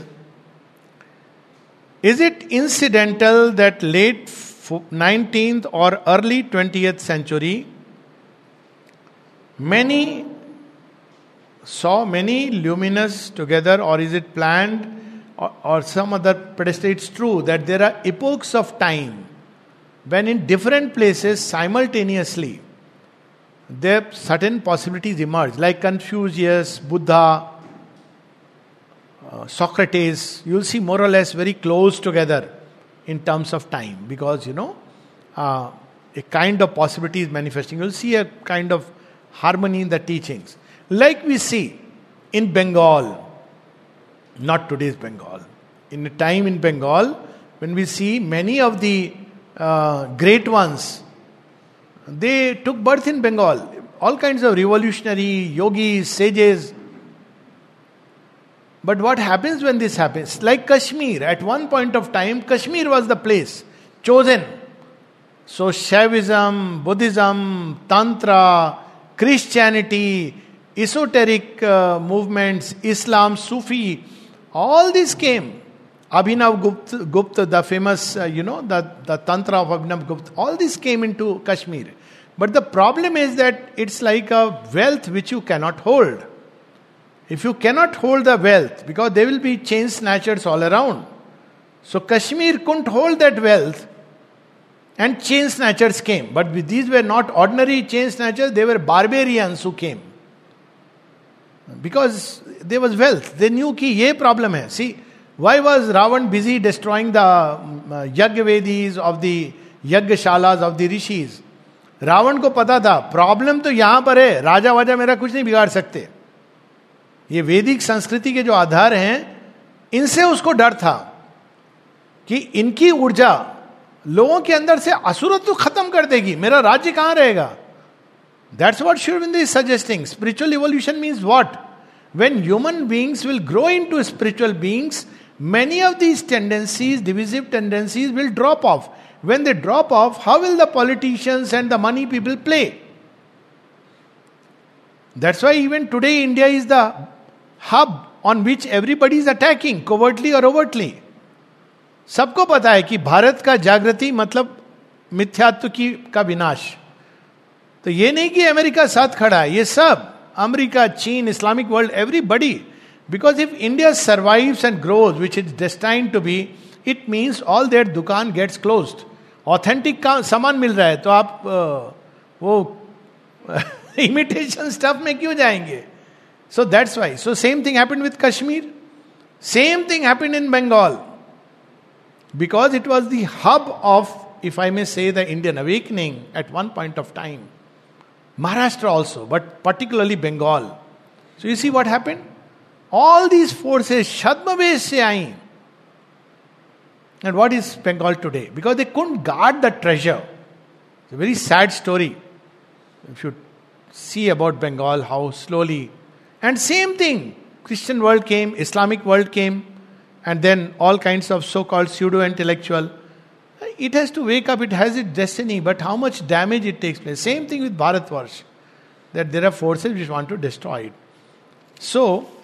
is it incidental that late nineteenth or early twentieth century many saw many luminous together, or is it planned or, or some other pedestal? It's true that there are epochs of time when in different places simultaneously there certain possibilities emerge, like Confucius, Buddha, Uh, Socrates. You'll see more or less very close together in terms of time, because you know uh, a kind of possibility is manifesting. You'll see a kind of harmony in the teachings, like we see in Bengal, not today's Bengal. In a time in Bengal when we see many of the uh, great ones, they took birth in Bengal. All kinds of revolutionary yogis, sages. But what happens when this happens? Like Kashmir, at one point of time, Kashmir was the place chosen. So Shaivism, Buddhism, Tantra, Christianity, esoteric uh, movements, Islam, Sufi, all these came. Abhinav Gupta, Gupta the famous, uh, you know, the, the Tantra of Abhinav Gupta, all these came into Kashmir. But the problem is that it's like a wealth which you cannot hold. If you cannot hold the wealth, because there will be chain snatchers all around. So Kashmir couldn't hold that wealth, and chain snatchers came. But these were not ordinary chain snatchers, they were barbarians who came. Because there was wealth. They knew कि ये problem है. See, Why was Ravan busy destroying the um, uh, Yajnavedis of the Yajnashalas of the rishis? Ravan को पता था problem तो यहां पर है, राजा वाजा मेरा कुछ नहीं बिगाड़ सकते. ये वैदिक संस्कृति के जो आधार हैं, इनसे उसको डर था कि इनकी ऊर्जा लोगों के अंदर से असुरत्व खत्म कर देगी, मेरा राज्य कहां रहेगा. That's what Sri Aurobindo is suggesting. Spiritual evolution means what? When human beings will grow into spiritual beings, many of these tendencies, divisive tendencies, will drop off. When they drop off, how will the politicians and the money people play? That's why even today India is the hub on which everybody is attacking, covertly or overtly. सबको पता है कि भारत का जागृति मतलब मिथ्यात्व की का विनाश. तो ये नहीं कि अमेरिका साथ खड़ा है, ये सब अमेरिका, चीन, Islamic world, everybody. Because if India survives and grows, which is destined to be, it means all their दुकान गेट्स क्लोज्ड. ऑथेंटिक का सामान मिल रहा है तो आप वो इमिटेशन स्टफ में क्यों जाएंगे? So that's why. So same thing happened with Kashmir, same thing happened in Bengal, because it was the hub of, if I may say, the Indian awakening at one point of time. Maharashtra also, but particularly Bengal. So you see what happened? All these forces Shadmavesh se aayi. And what is Bengal today? Because they couldn't guard the treasure. It's a very sad story. If you see about Bengal, how slowly. And same thing, Christian world came, Islamic world came, and then all kinds of so-called pseudo-intellectual. It has to wake up, it has its destiny, but how much damage it takes place. Same thing with Bharatvarsh, that there are forces which want to destroy it. So,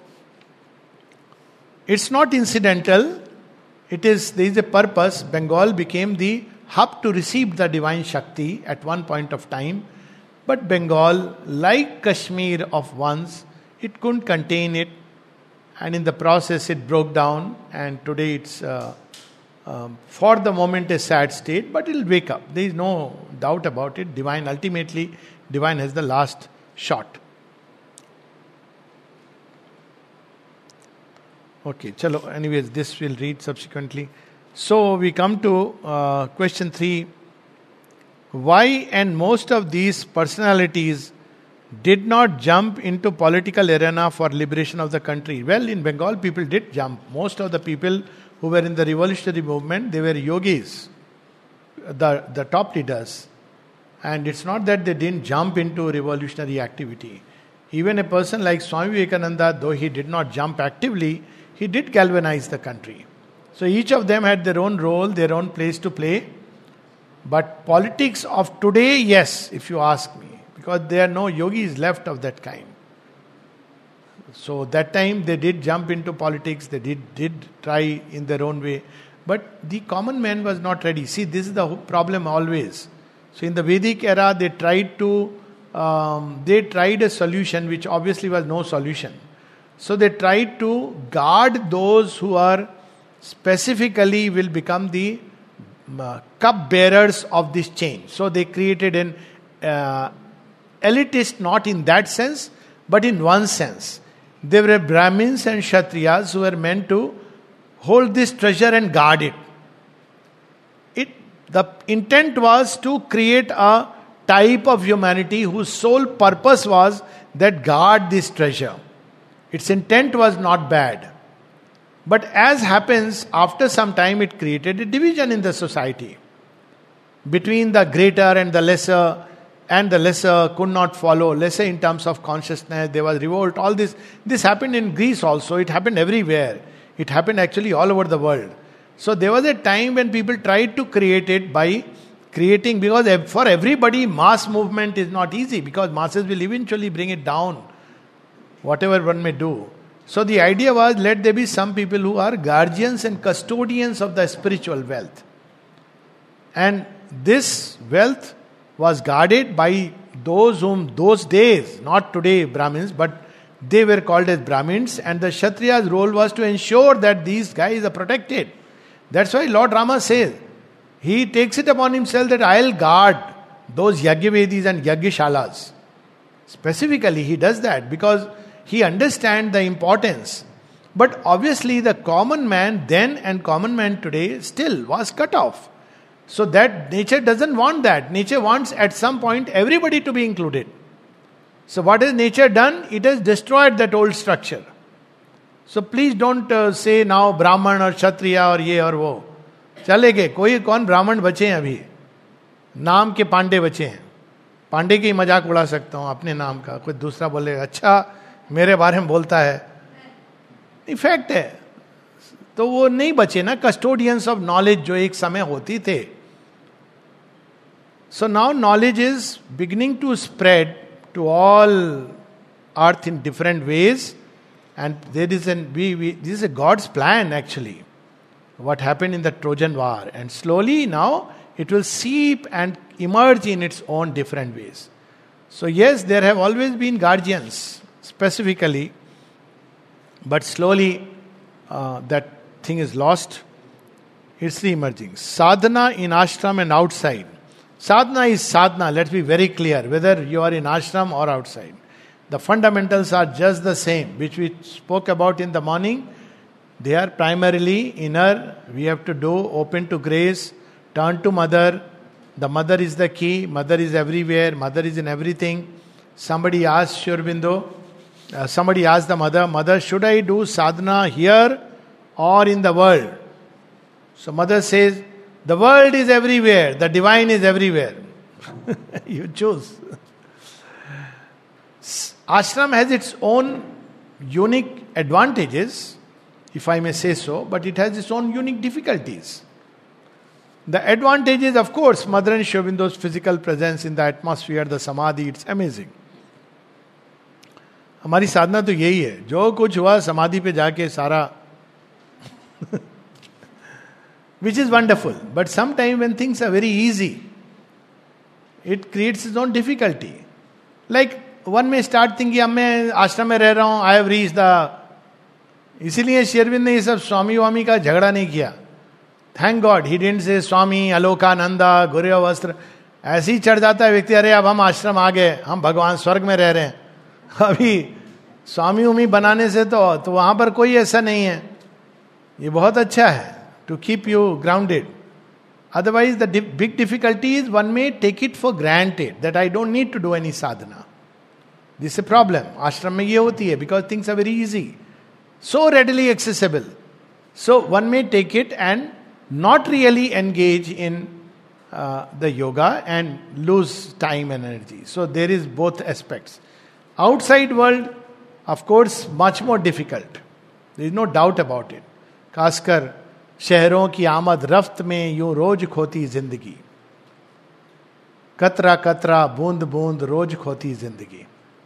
it's not incidental, it is, there is a purpose. Bengal became the hub to receive the divine Shakti at one point of time, but Bengal, like Kashmir of once, it couldn't contain it, and in the process it broke down, and today it's uh, Um, for the moment a sad state, but it will wake up. There is no doubt about it. Divine, ultimately, divine has the last shot. Okay, chalo. Anyways, this we'll read subsequently. So we come to uh, question three. Why and most of these personalities did not jump into political arena for liberation of the country? Well, in Bengal, people did jump. Most of the people who were in the revolutionary movement, they were yogis, the, the top leaders. And it's not that they didn't jump into revolutionary activity. Even a person like Swami Vivekananda, though he did not jump actively, he did galvanize the country. So each of them had their own role, their own place to play. But politics of today, yes, if you ask me, because there are no yogis left of that kind. So that time they did jump into politics, they did, did try in their own way. But the common man was not ready. See, this is the problem always. So in the Vedic era, they tried to, um, they tried a solution which obviously was no solution. So they tried to guard those who are specifically will become the uh, cup bearers of this change. So they created an uh, elitist, not in that sense, but in one sense. There were Brahmins and Kshatriyas who were meant to hold this treasure and guard it. It. The intent was to create a type of humanity whose sole purpose was that guard this treasure. Its intent was not bad. But as happens, after some time it created a division in the society. Between the greater and the lesser, and the lesser could not follow, lesser in terms of consciousness, there was revolt, all this. This happened in Greece also, it happened everywhere. It happened actually all over the world. So there was a time when people tried to create it by creating, because for everybody mass movement is not easy, because masses will eventually bring it down, whatever one may do. So the idea was, let there be some people who are guardians and custodians of the spiritual wealth. And this wealth was guarded by those whom those days, not today Brahmins, but they were called as Brahmins, and the Kshatriya's role was to ensure that these guys are protected. That's why Lord Rama says, he takes it upon himself that I'll guard those Yajnavedis and Yajnashalas. Specifically, he does that because he understands the importance But obviously the common man then and common man today still was cut off. So that nature doesn't want that. Nature wants at some point everybody to be included. So what has nature done? It has destroyed that old structure. So please don't uh, say now Brahman or Kshatriya or ye or wo. चले गए. कोई कौन ब्राह्मण बचे हैं अभी? नाम के पांडे बचे हैं. पांडे की मजाक उड़ा सकता हूं अपने नाम का. कोई दूसरा बोले अच्छा मेरे बारे में बोलता है. इफेक्ट है. तो वो नहीं बचे ना कस्टोडियंस ऑफ नॉलेज जो एक समय होती थे. So now knowledge is beginning to spread to all earth in different ways. And there is an we, we this is a God's plan actually. What happened in the Trojan War, and slowly now it will seep and emerge in its own different ways. So yes, there have always been guardians specifically, but slowly uh, that thing is lost. It's re-emerging. Sadhana in ashram and outside. Sadhana is sadhana. Let's be very clear. Whether you are in ashram or outside. The fundamentals are just the same, which we spoke about in the morning. They are primarily inner. We have to do open to grace, turn to mother. The mother is the key. Mother is everywhere. Mother is in everything. Somebody asked Sri Aurobindo, uh, somebody asked the mother, Mother, should I do sadhana here or in the world? So mother says, the world is everywhere. The divine is everywhere. You choose. Ashram has its own unique advantages, if I may say so, but it has its own unique difficulties. The advantages, of course, Mother and Sri Aurobindo's physical presence in the atmosphere, the samadhi, it's amazing. हमारी साधना तो यही है, जो कुछ हुआ समाधि पे जाके सारा which is wonderful. But sometimes when things are very easy, it creates its own difficulty. Like one में स्टार्ट थिंकिंग अब मैं आश्रम में रह रहा हूं, आई हैव रीच द. इसीलिए श्री अरविंद ने ये सब स्वामी वामी का झगड़ा नहीं किया. Thank God he didn't say स्वामी अलोकानंदा गुरु वस्त्र. ऐसे ही चढ़ जाता है व्यक्ति, अरे अब हम आश्रम आ गए, हम भगवान स्वर्ग में रह रहे हैं. अभी स्वामी उमी बनाने से तो तो वहां पर कोई ऐसा नहीं है. ये बहुत अच्छा है to keep you grounded. Otherwise the big difficulty is one may take it for granted that I don't need to do any sadhana. This is a problem. आश्रम में ये होती है because things are very easy, so readily accessible. So one may take it and not really engage in uh, the yoga and lose time and energy. So there is both aspects. Outside world, of course, much more difficult. There is no doubt about it. खासकर शहरों की आमद रफ्त में यूं रोज खोती जिंदगी. कतरा कतरा बूंद बूंद रोज खोती जिंदगी.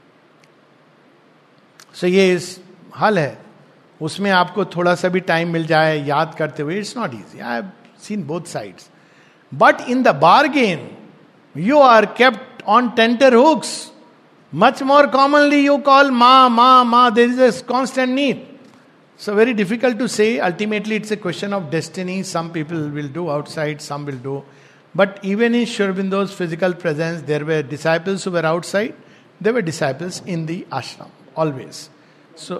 सो so ये इस हल है. उसमें आपको थोड़ा सा भी टाइम मिल जाए याद करते हुए, it's not easy. I have seen both sides. But in the bargain you are kept on tenterhooks. Much more commonly you call Maa Maa Maa. There is a constant need. So very difficult to say. Ultimately it's a question of destiny. Some people will do outside, some will do. But even in Sri Aurobindo's physical presence there were disciples who were outside, there were disciples in the ashram. Always. So,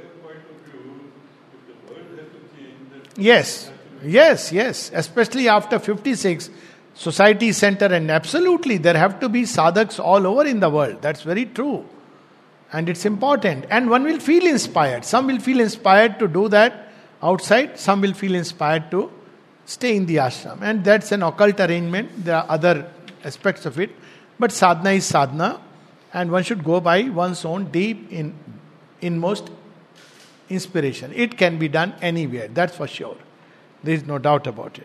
yes, yes, yes. Especially after fifty-six, society center, and absolutely there have to be sadhaks all over in the world. That's very true. And it's important. And one will feel inspired. Some will feel inspired to do that outside. Some will feel inspired to stay in the ashram. And that's an occult arrangement. There are other aspects of it. But sadhana is sadhana. And one should go by one's own deep in inmost inspiration. It can be done anywhere, that's for sure. There is no doubt about it.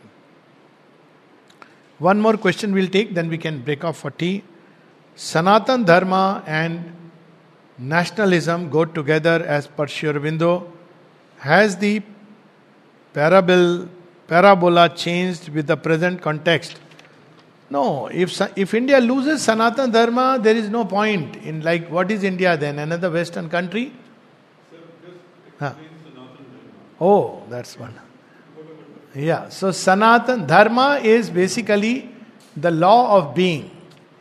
One more question we'll take, then we can break off for tea. Sanatan Dharma and nationalism go together as per Sri Aurobindo. Has the parable, parabola changed with the present context? No, if if India loses Sanatana Dharma, there is no point in, like, what is India then? Another Western country? Sir, just huh. explain Sanatana Dharma. Oh, that's one. Yeah, so Sanatana Dharma is basically the law of being.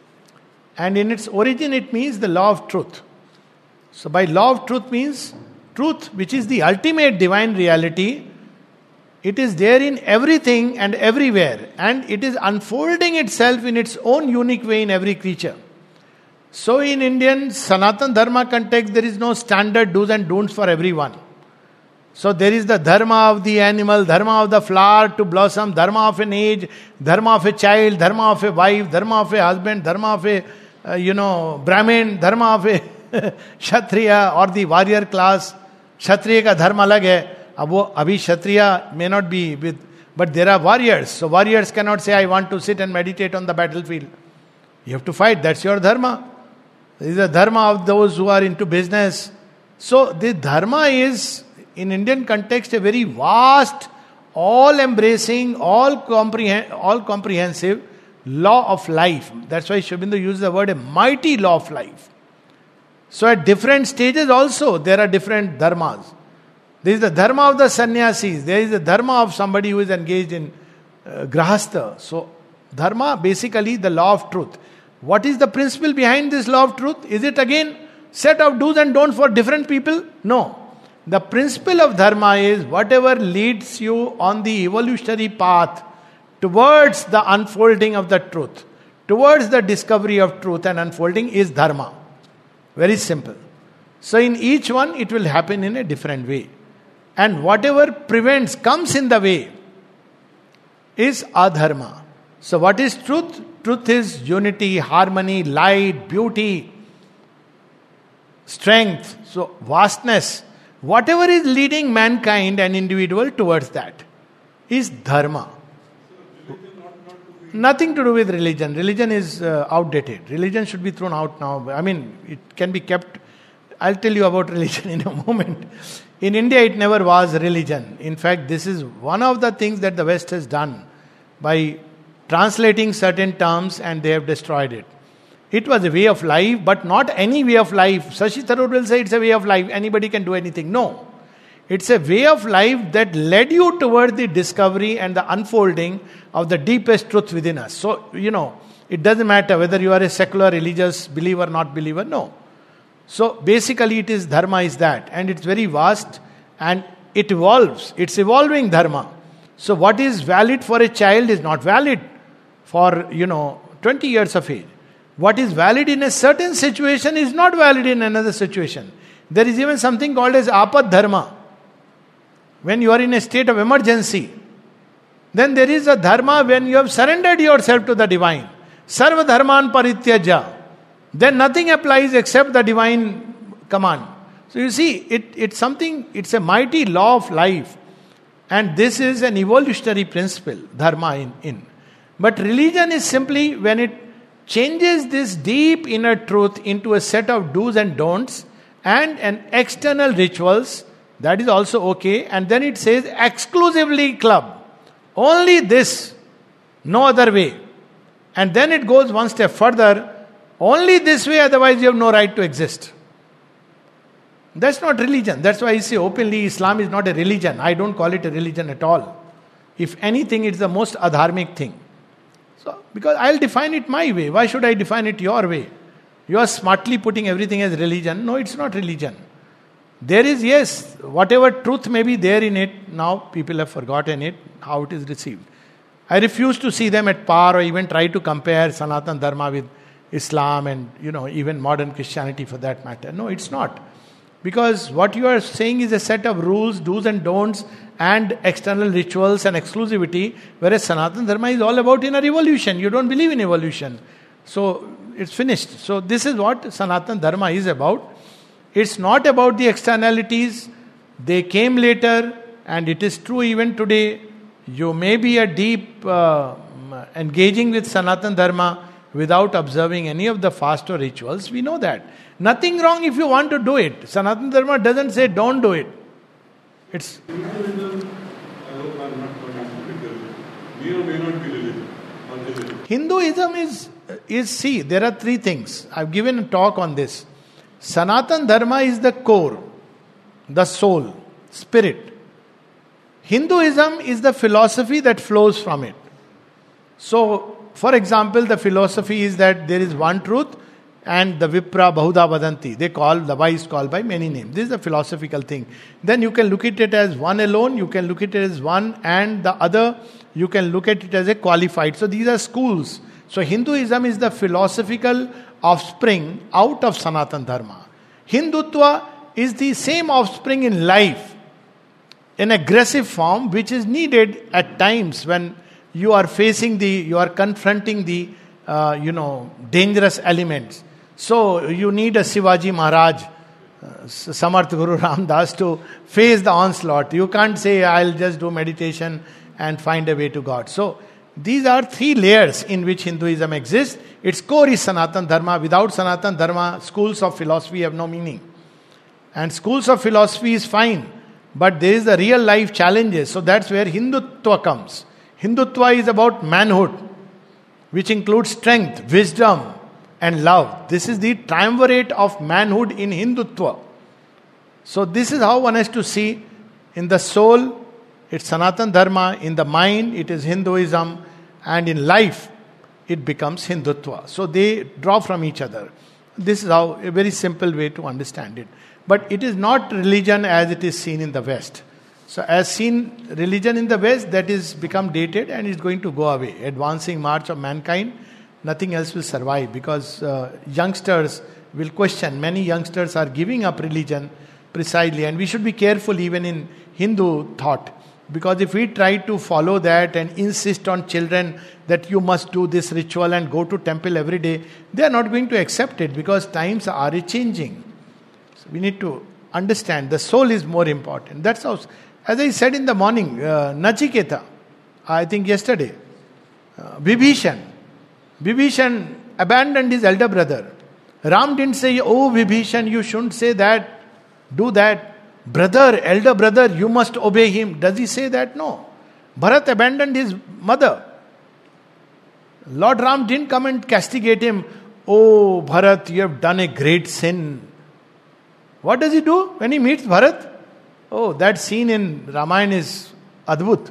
And in its origin, it means the law of truth. So by law of truth means truth, which is the ultimate divine reality, it is there in everything and everywhere, and it is unfolding itself in its own unique way in every creature. So in Indian Sanatan Dharma context, there is no standard do's and don'ts for everyone. So there is the dharma of the animal, dharma of the flower to blossom, dharma of an age, dharma of a child, dharma of a wife, dharma of a husband, dharma of a, uh, you know, Brahmin, dharma of a Kshatriya or the warrior class. Kshatriya ka dharma alag hai. Ab wo, abhi Kshatriya may not be with, but there are warriors. So warriors cannot say, I want to sit and meditate on the battlefield. You have to fight, that's your dharma. This is the dharma of those who are into business. So the dharma is, in Indian context, a very vast, all-embracing, all comprehend, all comprehensive law of life. That's why Sri Aurobindo uses the word a mighty law of life. So at different stages also, there are different dharmas. There is the dharma of the sannyasis. There is the dharma of somebody who is engaged in uh, grahastha. So dharma, basically the law of truth. What is the principle behind this law of truth? Is it again set of do's and don'ts for different people? No. The principle of dharma is whatever leads you on the evolutionary path towards the unfolding of the truth, towards the discovery of truth and unfolding is dharma. Very simple. So in each one it will happen in a different way. And whatever prevents, comes in the way is adharma. So what is truth? Truth is unity, harmony, light, beauty, strength, so vastness. Whatever is leading mankind and individual towards that is dharma. Nothing to do with religion. Religion is uh, outdated. Religion should be thrown out now. I mean, it can be kept. I'll tell you about religion in a moment. In India, it never was religion. In fact, this is one of the things that the West has done by translating certain terms, and they have destroyed it. It was a way of life, but not any way of life. Shashi Tharoor will say it's a way of life. Anybody can do anything. No. It's a way of life that led you toward the discovery and the unfolding of the deepest truth within us. So, you know, it doesn't matter whether you are a secular, religious, believer, not believer. No. So, basically it is dharma is that. And it's very vast and it evolves. It's evolving dharma. So, what is valid for a child is not valid for, you know, twenty years of age. What is valid in a certain situation is not valid in another situation. There is even something called as apad dharma. When you are in a state of emergency, then there is a dharma when you have surrendered yourself to the divine. Sarva dharman parityaja. Then nothing applies except the divine command. So you see, it, it's something, it's a mighty law of life. And this is an evolutionary principle, dharma in, in. But religion is simply when it changes this deep inner truth into a set of do's and don'ts and an external rituals, that is also okay. And then it says exclusively club. Only this, no other way. And then it goes one step further. Only this way, otherwise you have no right to exist. That's not religion. That's why I say openly Islam is not a religion. I don't call it a religion at all. If anything, it's the most adharmic thing. So, because I'll define it my way. Why should I define it your way? You are smartly putting everything as religion. No, it's not religion. There is, yes, whatever truth may be there in it, now people have forgotten it, how it is received. I refuse to see them at par or even try to compare Sanatan Dharma with Islam and, you know, even modern Christianity for that matter. No, it's not. Because what you are saying is a set of rules, do's and don'ts, and external rituals and exclusivity, whereas Sanatan Dharma is all about inner evolution. You don't believe in evolution. So, it's finished. So, this is what Sanatan Dharma is about. It's not about the externalities. They came later, and it is true even today. You may be a deep uh, engaging with Sanatan Dharma without observing any of the fast or rituals. We know that. Nothing wrong if you want to do it. Sanatan Dharma doesn't say don't do it. It's... Hinduism, I hope I'm not going to may or may not be religion. Or religion. Hinduism is, is, see, there are three things. I've given a talk on this. Sanatan Dharma is the core, the soul, spirit. Hinduism is the philosophy that flows from it. So, for example, the philosophy is that there is one truth and the Vipra Bahuda Vadanti. They call, the wise call by many names. This is a philosophical thing. Then you can look at it as one alone, you can look at it as one, and the other, you can look at it as a qualified. So these are schools. So Hinduism is the philosophical offspring out of Sanatan Dharma. Hindutva is the same offspring in life, an aggressive form which is needed at times when you are facing the, you are confronting the, uh, you know, dangerous elements. So you need a Shivaji Maharaj, uh, Samarth Guru Ram Das to face the onslaught. You can't say, I'll just do meditation and find a way to God. So these are three layers in which Hinduism exists. Its core is Sanatan Dharma. Without Sanatan Dharma, schools of philosophy have no meaning. And schools of philosophy is fine, but there is the real life challenges. So that's where Hindutva comes. Hindutva is about manhood, which includes strength, wisdom, and love. This is the triumvirate of manhood in Hindutva. So this is how one has to see. In the soul, it's Sanatan Dharma. In the mind, it is Hinduism. And in life, it becomes Hindutva. So they draw from each other. This is how, a very simple way to understand it. But it is not religion as it is seen in the West. So as seen religion in the West, that is become dated and is going to go away. Advancing march of mankind, nothing else will survive, because uh, youngsters will question. Many youngsters are giving up religion precisely, and we should be careful even in Hindu thought, because if we try to follow that and insist on children that you must do this ritual and go to temple every day, they are not going to accept it, because times are changing. So we need to understand the soul is more important. That's how, as I said in the morning, uh, Nachiketa, I think yesterday, uh, Vibhishan, Vibhishan abandoned his elder brother. Ram didn't say, oh Vibhishan, you shouldn't say that, do that. Brother, elder brother, you must obey him. Does he say that? No. Bharat abandoned his mother. Lord Ram didn't come and castigate him. Oh Bharat, you have done a great sin. What does he do when he meets Bharat? Oh, that scene in Ramayana is adbhut.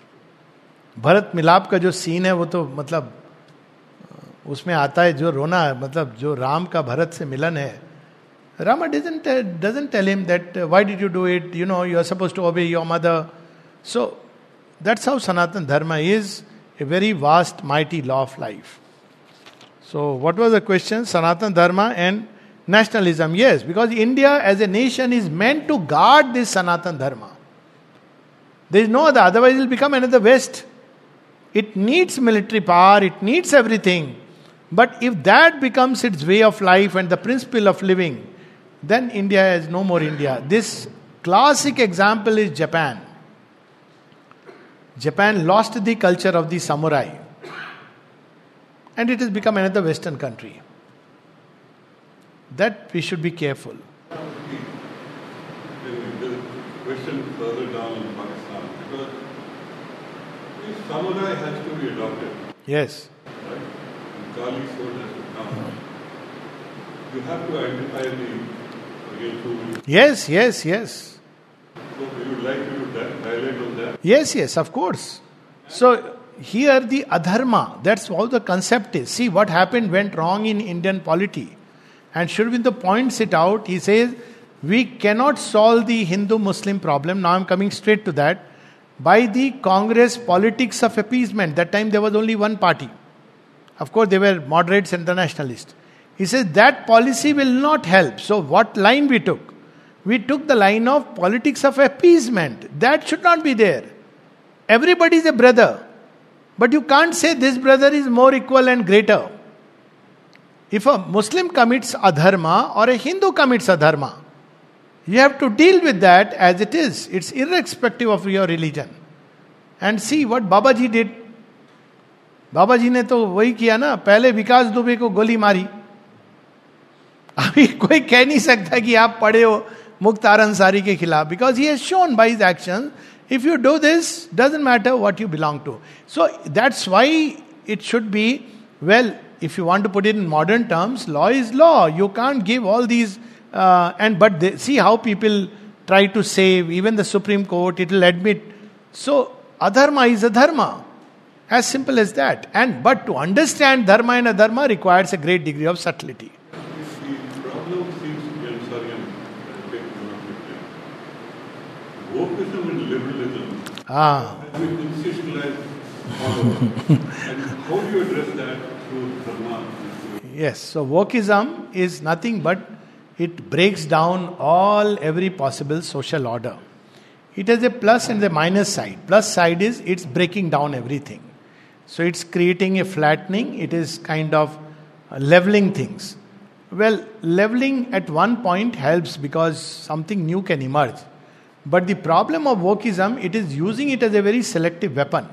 Bharat Milap का जो scene है वो तो मतलब उसमें आता है, जो रोना है, मतलब जो राम का भरत से मिलन है. Rama doesn't, uh, doesn't tell him that uh, why did you do it, you know, you are supposed to obey your mother. So that's how Sanatan Dharma is, a very vast, mighty law of life. So what was the question? Sanatan Dharma and nationalism. Yes, because India as a nation is meant to guard this Sanatan Dharma. There is no other, otherwise it will become another West. It needs military power, it needs everything. But if that becomes its way of life and the principle of living, then India is no more India. This classic example is Japan. Japan lost the culture of the samurai, and it has become another Western country. That we should be careful. The question further down in Pakistan, because the samurai has to be adopted. Yes. Right? And Kali sword has to come. You have to identify the again who. Yes, yes, yes. So you would like me to dilate on that? Yes, yes, of course. So here the adharma, that's how the concept is. See, what happened went wrong in Indian polity. And Sri Aurobindo points it out. He says, we cannot solve the Hindu-Muslim problem, now I'm coming straight to that, by the Congress politics of appeasement. That time there was only one party. Of course, they were moderates and the nationalists. He says that policy will not help. So what line we took? We took the line of politics of appeasement. That should not be there. Everybody is a brother. But you can't say this brother is more equal and greater. If a Muslim commits adharma or a Hindu commits adharma, you have to deal with that as it is. It's irrespective of your religion. And see what Babaji did. Babaji ने तो वही किया ना, पहले विकास दुबे को गोली मारी. अभी कोई कह नहीं सकता कि आप पढ़े हो मुख्तार अंसारी के खिलाफ, because he has shown by his actions, if you do this, doesn't matter what you belong to. So that's why it should be, well, if you want to put it in modern terms, law is law. You can't give all these, uh, and but they, see how people try to save, even the Supreme Court, it will admit. So adharma is adharma. As simple as that. And but to understand dharma and adharma requires a great degree of subtlety. wokeism and liberalism Ah. has been institutionalized all over. And how do you address that through dharma? Yes, so wokeism is nothing but it breaks down all every possible social order. It has a plus and a minus side. Plus side is it's breaking down everything. So it's creating a flattening, it is kind of leveling things. Well, leveling at one point helps because something new can emerge. But the problem of wokeism, it is using it as a very selective weapon.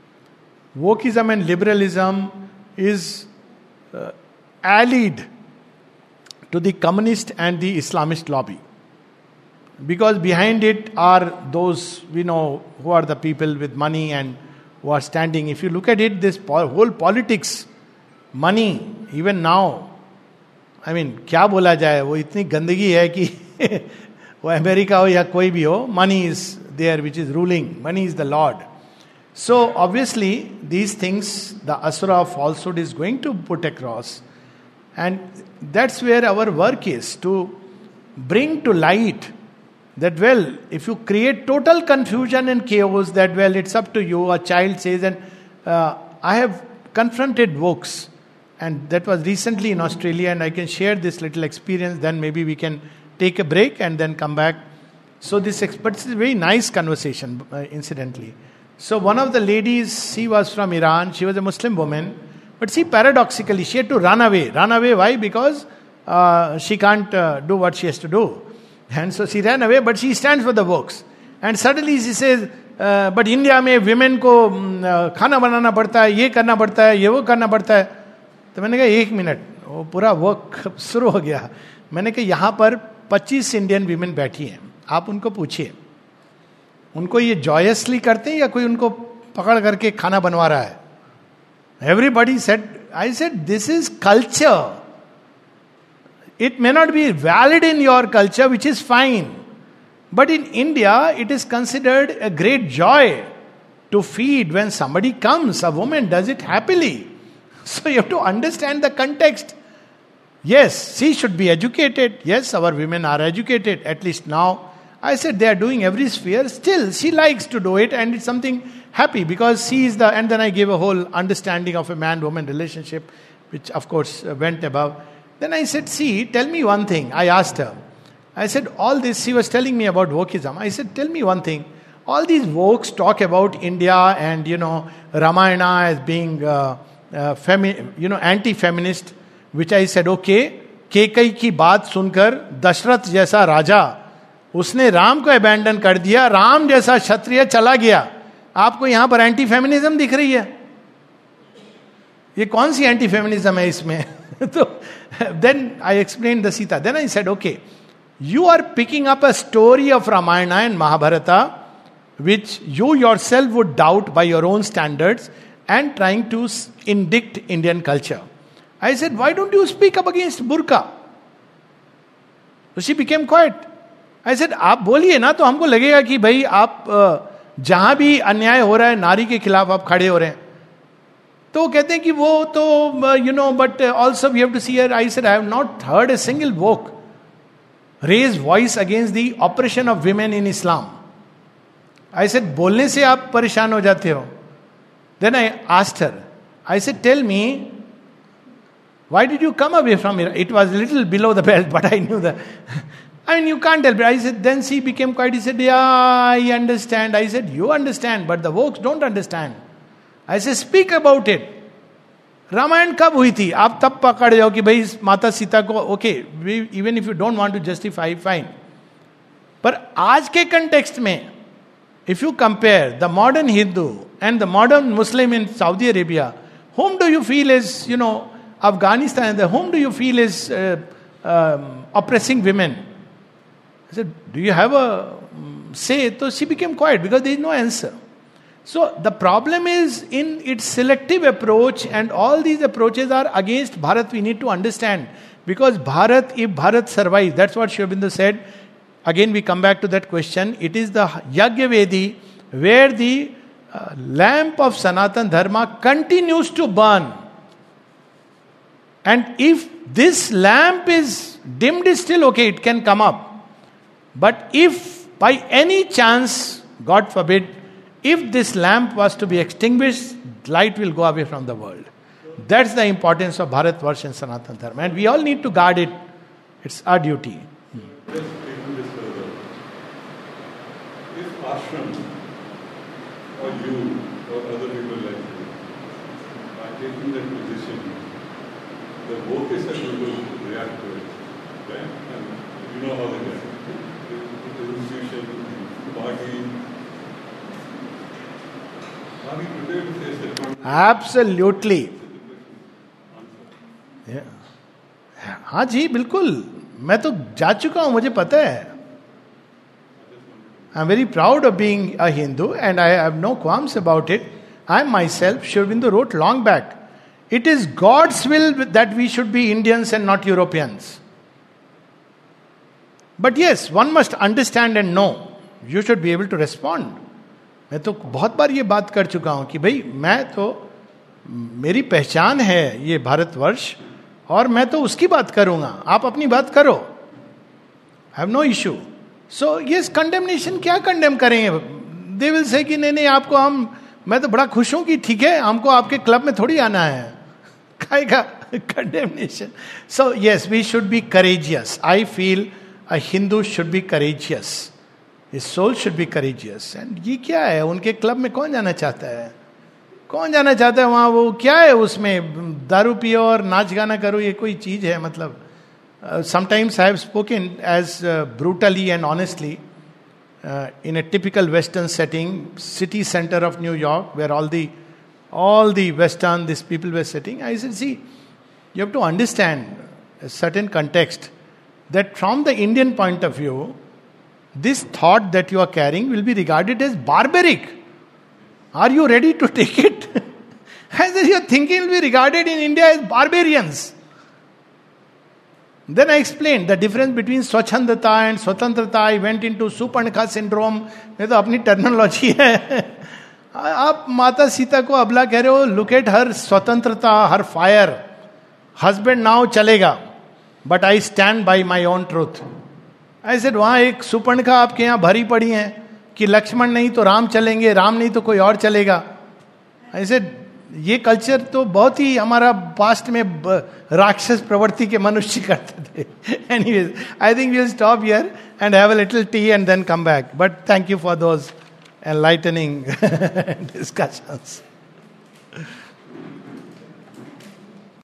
Wokeism and liberalism is uh, allied to the communist and the Islamist lobby. Because behind it are those, we know, who are the people with money and who are standing. If you look at it, this po- whole politics, money, even now, I mean, क्या बोला जाए, वो इतनी गंदगी है कि वो America हो या कोई भी हो, money is there which is ruling, money is the Lord. So obviously these things the asura of falsehood is going to put across, and that's where our work is, to bring to light that, well, if you create total confusion and chaos, that, well, it's up to you. A child says, and uh, I have confronted wokes, and that was recently in Australia, and I can share this little experience, then maybe we can take a break and then come back. So this expert is a very nice conversation, uh, incidentally. So one of the ladies, she was from Iran, she was a Muslim woman, but see, paradoxically, she had to run away. Run away, why? Because uh, she can't uh, do what she has to do. And so she ran away, but she stands for the works. And suddenly she says, uh, but India में women को uh, खाना बनाना पड़ता है, ये करना पड़ता है, ये वो करना पड़ता है. तो मैंने कहा एक मिनट, वो पूरा वर्क शुरू हो गया. मैंने कहा यहाँ पर पच्चीस इंडियन वीमेन बैठी हैं, आप उनको पूछिए, उनको ये जॉयसली करते हैं या कोई उनको पकड़ करके खाना बनवा रहा है. Everybody said, I said, this is culture. It may not be valid in your culture, which is fine. But in India, it is considered a great joy to feed when somebody comes. A woman does it happily. So you have to understand the context. Yes, she should be educated. Yes, our women are educated, at least now. I said they are doing every sphere. Still, she likes to do it, and it's something happy because she is the... And then I gave a whole understanding of a man-woman relationship, which of course went above. Then I said, see, tell me one thing. I asked her. I said, all this, she was telling me about wokeism. I said, tell me one thing. All these wokes talk about India and, you know, Ramayana as being, uh, uh, femi- you know, anti-feminist, which I said, okay, Kaikeyi की बात सुनकर दशरथ जैसा राजा, उसने राम को abandon कर दिया, राम जैसा क्षत्रिय चला गया. आपको यहां पर एंटी फेमिनिज्म दिख रही है? ये कौन सी एंटी फेमिनिज्म है इसमें? So, then I explained the Sita. Then I said, okay, you are picking up a story of Ramayana and Mahabharata, which you yourself would doubt by your own standards, and trying to indict Indian culture. I said, why don't you speak up against burqa? So she became quiet. I said, आप बोलिए ना, तो हमको लगेगा कि भाई आप जहां भी अन्याय हो रहा है नारी के खिलाफ आप खड़े हो रहे हैं. तो वो कहते हैं कि वो तो you know but also we have to see her. I said I have not heard a single woke raised voice against the oppression of women in Islam. I said बोलने से आप परेशान हो जाते हो. Then I asked her, I said tell me why did you come away from it? It was little below the belt but I knew the I mean, you can't help it. I said, then she became quiet. He said, yeah, I understand. I said, you understand, but the wokes don't understand. I said, speak about it. Ramayana कब हुई थी? आप तब पकड़ जाओ कि भाई माता सीता को, okay, even if you don't want to justify, fine. पर आज के कंटेक्स्ट में, if you compare the modern Hindu and the modern Muslim in Saudi Arabia, whom do you feel is, you know, Afghanistan, whom do you feel is uh, um, oppressing women? I said, do you have a um, say? So she became quiet because there is no answer. So the problem is in its selective approach, and all these approaches are against Bharat. We need to understand, because Bharat, if Bharat survives, that's what Sri Aurobindo said. Again, we come back to that question. It is the Yajna-vedi where the uh, lamp of Sanatan Dharma continues to burn. And if this lamp is dimmed, is still okay, it can come up. But if by any chance, God forbid, if this lamp was to be extinguished, light will go away from the world. That's the importance of Bharatvarsh and Sanatana Dharma. And we all need to guard it. It's our duty. Just taking this further. If ashram or you or other people like you are taking that position, the Bhokis are going to react to it. Right? And you know how they get. The institution, the party. Are we prepared to face that conflict? Absolutely. हाँ जी बिल्कुल. मैं तो जा चुका हूं, मुझे पता है. I am very proud of being a Hindu and I have no qualms about it. I am myself, Sri Aurobindo wrote long back, it is God's will that we should be Indians and not Europeans. But yes, one must understand and know. You should be able to respond. मैं तो बहुत बार ये बात कर चुका हूं कि भाई मैं तो, मेरी पहचान है ये भारतवर्ष और मैं तो उसकी बात करूंगा, आप अपनी बात करो. Have no issue. So yes, condemnation क्या कंडेम करेंगे? दे विल से कि नहीं नहीं आपको हम, मैं तो बड़ा खुश हूं कि ठीक है, हमको आपके क्लब में थोड़ी आना है. खाएगा condemnation. So yes, we should be courageous. I feel a Hindu should be courageous. His soul should be courageous. And ये क्या है, उनके क्लब में कौन जाना चाहता है? कौन जाना चाहता है वहां? वो क्या है उसमें, दारू पियो और नाच गाना करो, ये कोई चीज है? मतलब sometimes I have spoken as brutally and honestly in a typical western setting, city centre of New York, where all the all the western these people were sitting. I said, see, you have to understand a certain context, that from the Indian point of view, this thought that you are carrying will be regarded as barbaric. Are you ready to take it? As if your thinking will be regarded in India as barbarians. Then I explained the difference between Swachandata and Swatantrata. I went into Suparnakha syndrome. ये तो अपनी terminology है. आप माता सीता को अबला कह रहे हो. लुक एट हर स्वतंत्रता, हर फायर. हस्बैंड नाउ चलेगा, but I stand by my own truth. I said वहां एक सुपर्णखा आपके यहां भरी पड़ी है कि लक्ष्मण नहीं तो राम चलेंगे, राम नहीं तो कोई और चलेगा. आई सेड ये कल्चर तो बहुत ही हमारा पास्ट में राक्षस प्रवृत्ति के मनुष्य करते थे. Anyways, I think we will stop here and have a little tea and then come back. But thank you for those enlightening discussions.